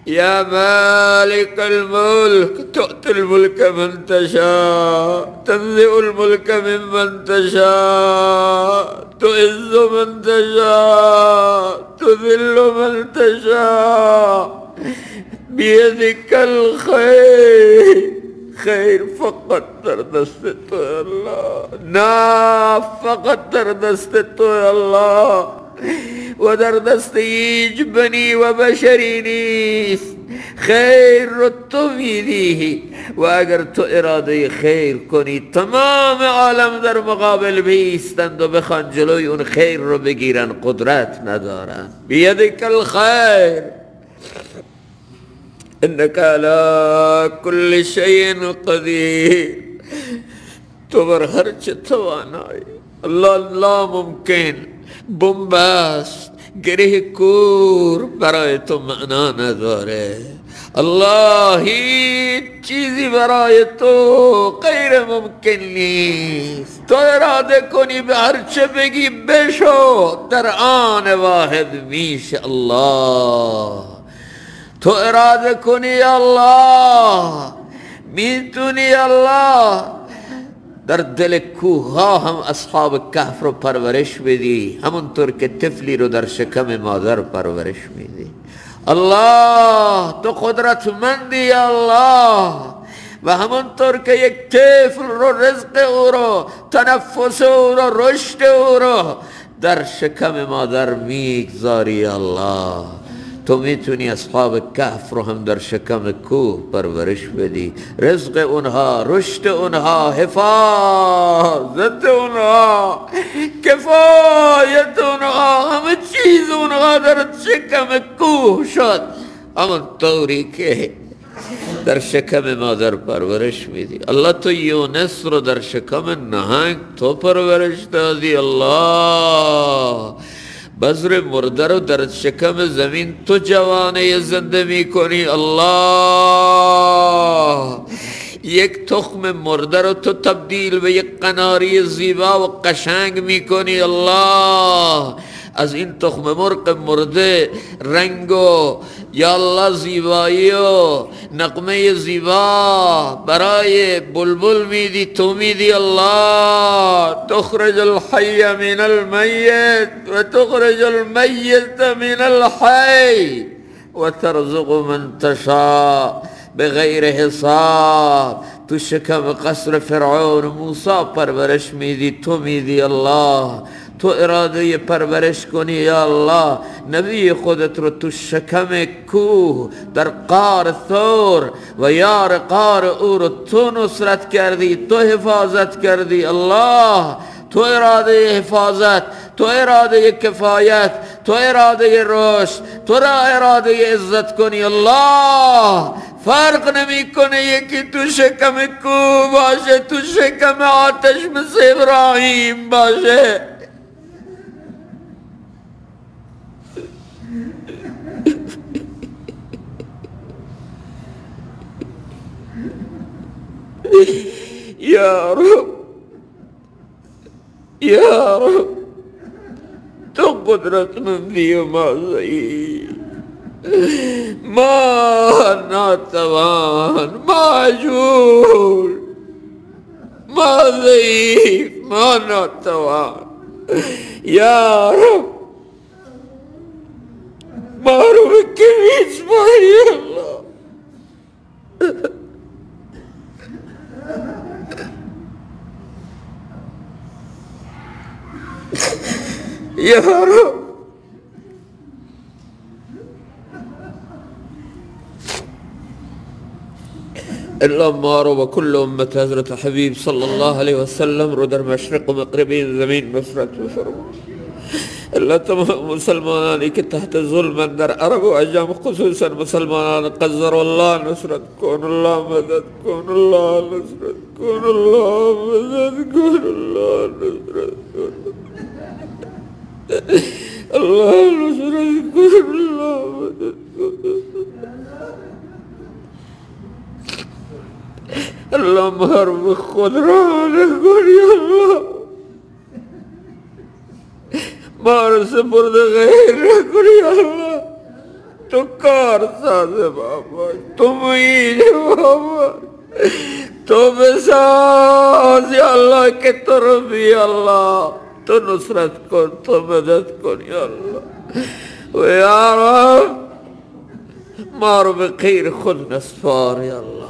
يا مالك الملك تؤتي الملك من تشاء تنزع الملك ممن تشاء تعز من تشاء تذل من تشاء بيدك الخير خیر فقط در دست تو الله، نه فقط در دست تو الله و در دست هیچ بنی و بشری نیست. خیر رو تو میدی و اگر تو اراده خیر کنی تمام عالم در مقابل بیستند و بخوان جلوی اون خیر رو بگیرن، قدرت ندارن. بیدک الخیر انك على كل شيء قدیر، تو بر هر چه توانایی. الله لا ممکن بنبست گره کور برای تو معنا نداره. الله هیچ چیزی برای تو غیر ممکن نیست. تو اراده کنی به هر چه بگی بشو، در آن واحد میشه. الله تو اراده کنی الله میتونی. الله در دل کوه ها هم اصحاب کهف رو پرورش بدی، همونطور که طفلی رو در شکم مادر پرورش میدی. الله تو قدرتمندی الله، و همونطور که یک طفل رو رزق او رو، تنفس او رو، رشد او رو در شکم مادر میگذاری الله، تو میتونی اصحاب کهف رو هم در شکم کوه پرورش بدی. رزق اونها، رشد اونها، حفاظت اونها، کفایت اونها، همه چیز اونها در شکم کوه شد، همون طوری که در شکم مادر پرورش میدی. الله تو یونس رو در شکم نهنگ تو پرورش دادی. الله بذر مرده رو در شکم زمین تو جوانه زنده می کنی. الله یک تخم مرده رو تو تبدیل به یک قناری زیبا و قشنگ می کنی. الله از این تخم مرغ مرده رنگ و یا الله زیبایی و نغمه زیبا برای بلبل میدی، تو میدی. الله تخرج الحی من المیت و تخرج المیت من الحی و ترزق من تشاء بغیر حساب. تو شکم قصر فرعون موسی پرورش میدی، تو میدی. الله تو اراده پرورش کنی یا الله نبی خودت رو تو شکم کوه در غار ثور و یار غار او رو تو نصرت کردی، تو حفاظت کردی. الله تو اراده حفاظت، تو اراده کفایت، تو اراده رشد، تو را اراده عزت کنی. الله فرق نمی کنه یکی تو شکم کوه باشه، تو شکم آتش مثل ابراهیم باشه. یا رب یا رب تو قدرتمندی و ما ضعیف، ما ناتوان، ما عجول، ما ضعیف، ما ناتوان. یا رب ما رو بکمیز باری الله. یا رب الا ما رو و کل امت حضرت حبیب صلی الله علیه وسلم رو در مشرق و مغرب این زمین نصرت بفرما. الا تمام مسلمانانی که تحت ظلم در عرب و عجم، خصوصا مسلمانان قذر الله نصرت کن. الله مدد کن، الله نصرت کن، الله مدد کن، الله نصرت کن، الله نصرت کن، الله مدد کن. الله مهر به خود را نکن یا الله، ما رو سپرد غیر نکن یا الله. تو کار ساز بابا، تو معین بابا، تو بساز یا اللہ کہ تو ربی یا اللہ، تو نصرت کن، تو مدد کن یا اللہ و یا رب ما رو بخیر خود نسپار یا اللہ.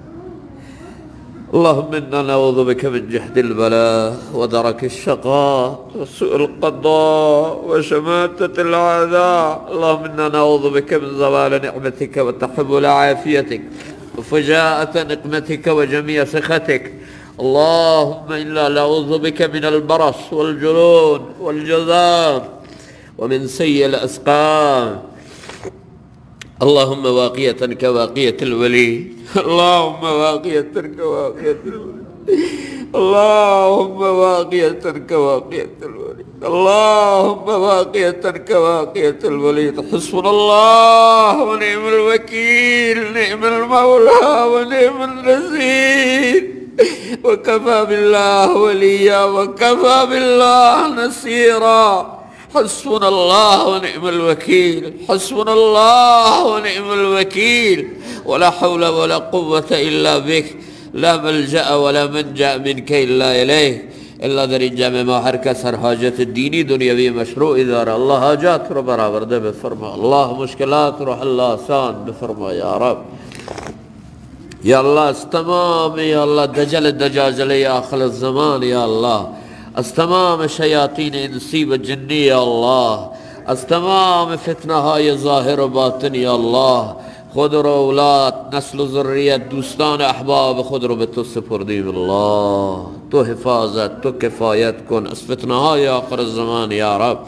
اللهم إنا نعوذ بك من جهد البلاء ودرك الشقاء وسوء القضاء وشماتة الأعداء. اللهم إنا نعوذ بك من زوال نعمتك وتحول عافيتك وفجاءة نقمتك وجميع سخطك. اللهم إنا نعوذ بك من البرص والجنون والجذام ومن سيء الأسقام. اللهم واقية كواقية الولي، اللهم واقية كواقية الولي، اللهم واقية كواقية الولي، اللهم واقية كواقية الولي. حسبنا الله ونعم الوكيل، نعم المولى ونعم النصير، وكفى بالله وليا وكفى بالله نصيرا. حسبنا الله ونعم الوكيل، حسبنا الله ونعم الوكيل، ولا حول ولا قوة إلا بك، لا ملجأ ولا منجأ منك إلا إليك. إلا در اینجا میں ما ہر کس ہر حاجت دینی دنیاوی مشروع داره، اللہ حاجات رو برآورده بفرما، اللہ مشکلات رو حل آسان بفرما یا رب. یا اللہ از تمام یا اللہ دجل دجاجل آخر الزمان یا اللہ، از تمام شیاطین انسی و جنی یا اللہ، از تمام فتنہ های ظاہر و باطن یا اللہ، خود رو اولاد نسل و ذریت دوستان احباب خود رو به تو سپردیم. اللہ تو حفاظت تو کفایت کن از فتنہ های آخر الزمان یا رب.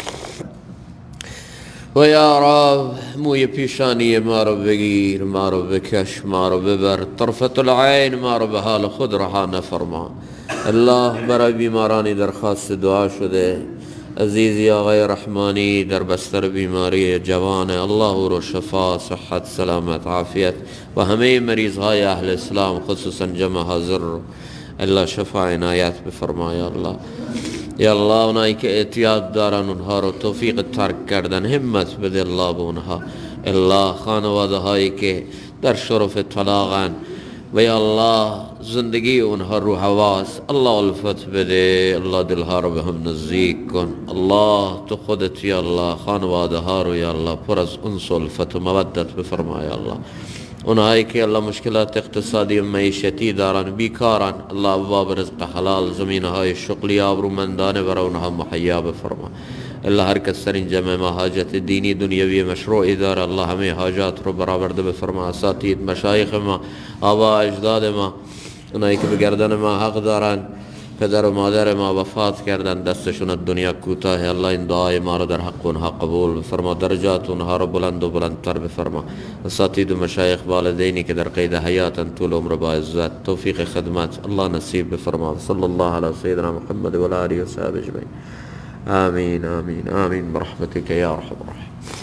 و یا رب موی پیشانی ما رو بگیر، ما رو بکش، ما رو ببر، طرفت العین ما رو به حال خود رها نفرما. الله برای بیمارانی درخواست دعا شده، عزیزی آقای رحمانی در بستر بیماری جوان، الله رو شفا، صحت، سلامت، عافیت و همه مریض های اهل اسلام خصوصا جمع حاضر رو الله شفا عنایت بفرما یا الله. یا الله اونایی که اعتیاد دارن اونها رو توفیق ترک کردن همت بده الله به اونها. الله خانواده هایی که در شرف طلاقن و یا الله زندگی اونها رو حواس الله الفت بده، الله دلها رو به هم نزدیک کن. الله تو خودت یا الله خانواده ها رو یا الله پر از انس و الفت و مودت بفرما یا الله. اونهایی که الله مشکلات اقتصادی و معیشتی دارن، بیکارن، الله ابواب رزق حلال، زمینه های شغلی آبرومندانه برای اونها مهیا بفرما. الله هر کس در این جمع ما حاجت دینی دنیوی مشروعی داره، الله همه حاجات رو برآورده بفرما. اساتید مشایخ ما، آبا اجداد ما، اونایی که به گردن ما حق دارن، پدر و مادر ما وفات کردن، دستشون از دنیا کوتاه، الله این دعای ما رو در حق اونها قبول بفرما، درجات اونها رو بلند و بلندتر بفرما. اساتید و مشایخ والدینی که در قید حیاتن طول عمر با عزت توفیق خدمت الله نصیب بفرما. صلی الله علی سیدنا محمد و علی آله و صحبه اجمعین. آمین آمین آمین برحمتك یا ارحم الراحمین.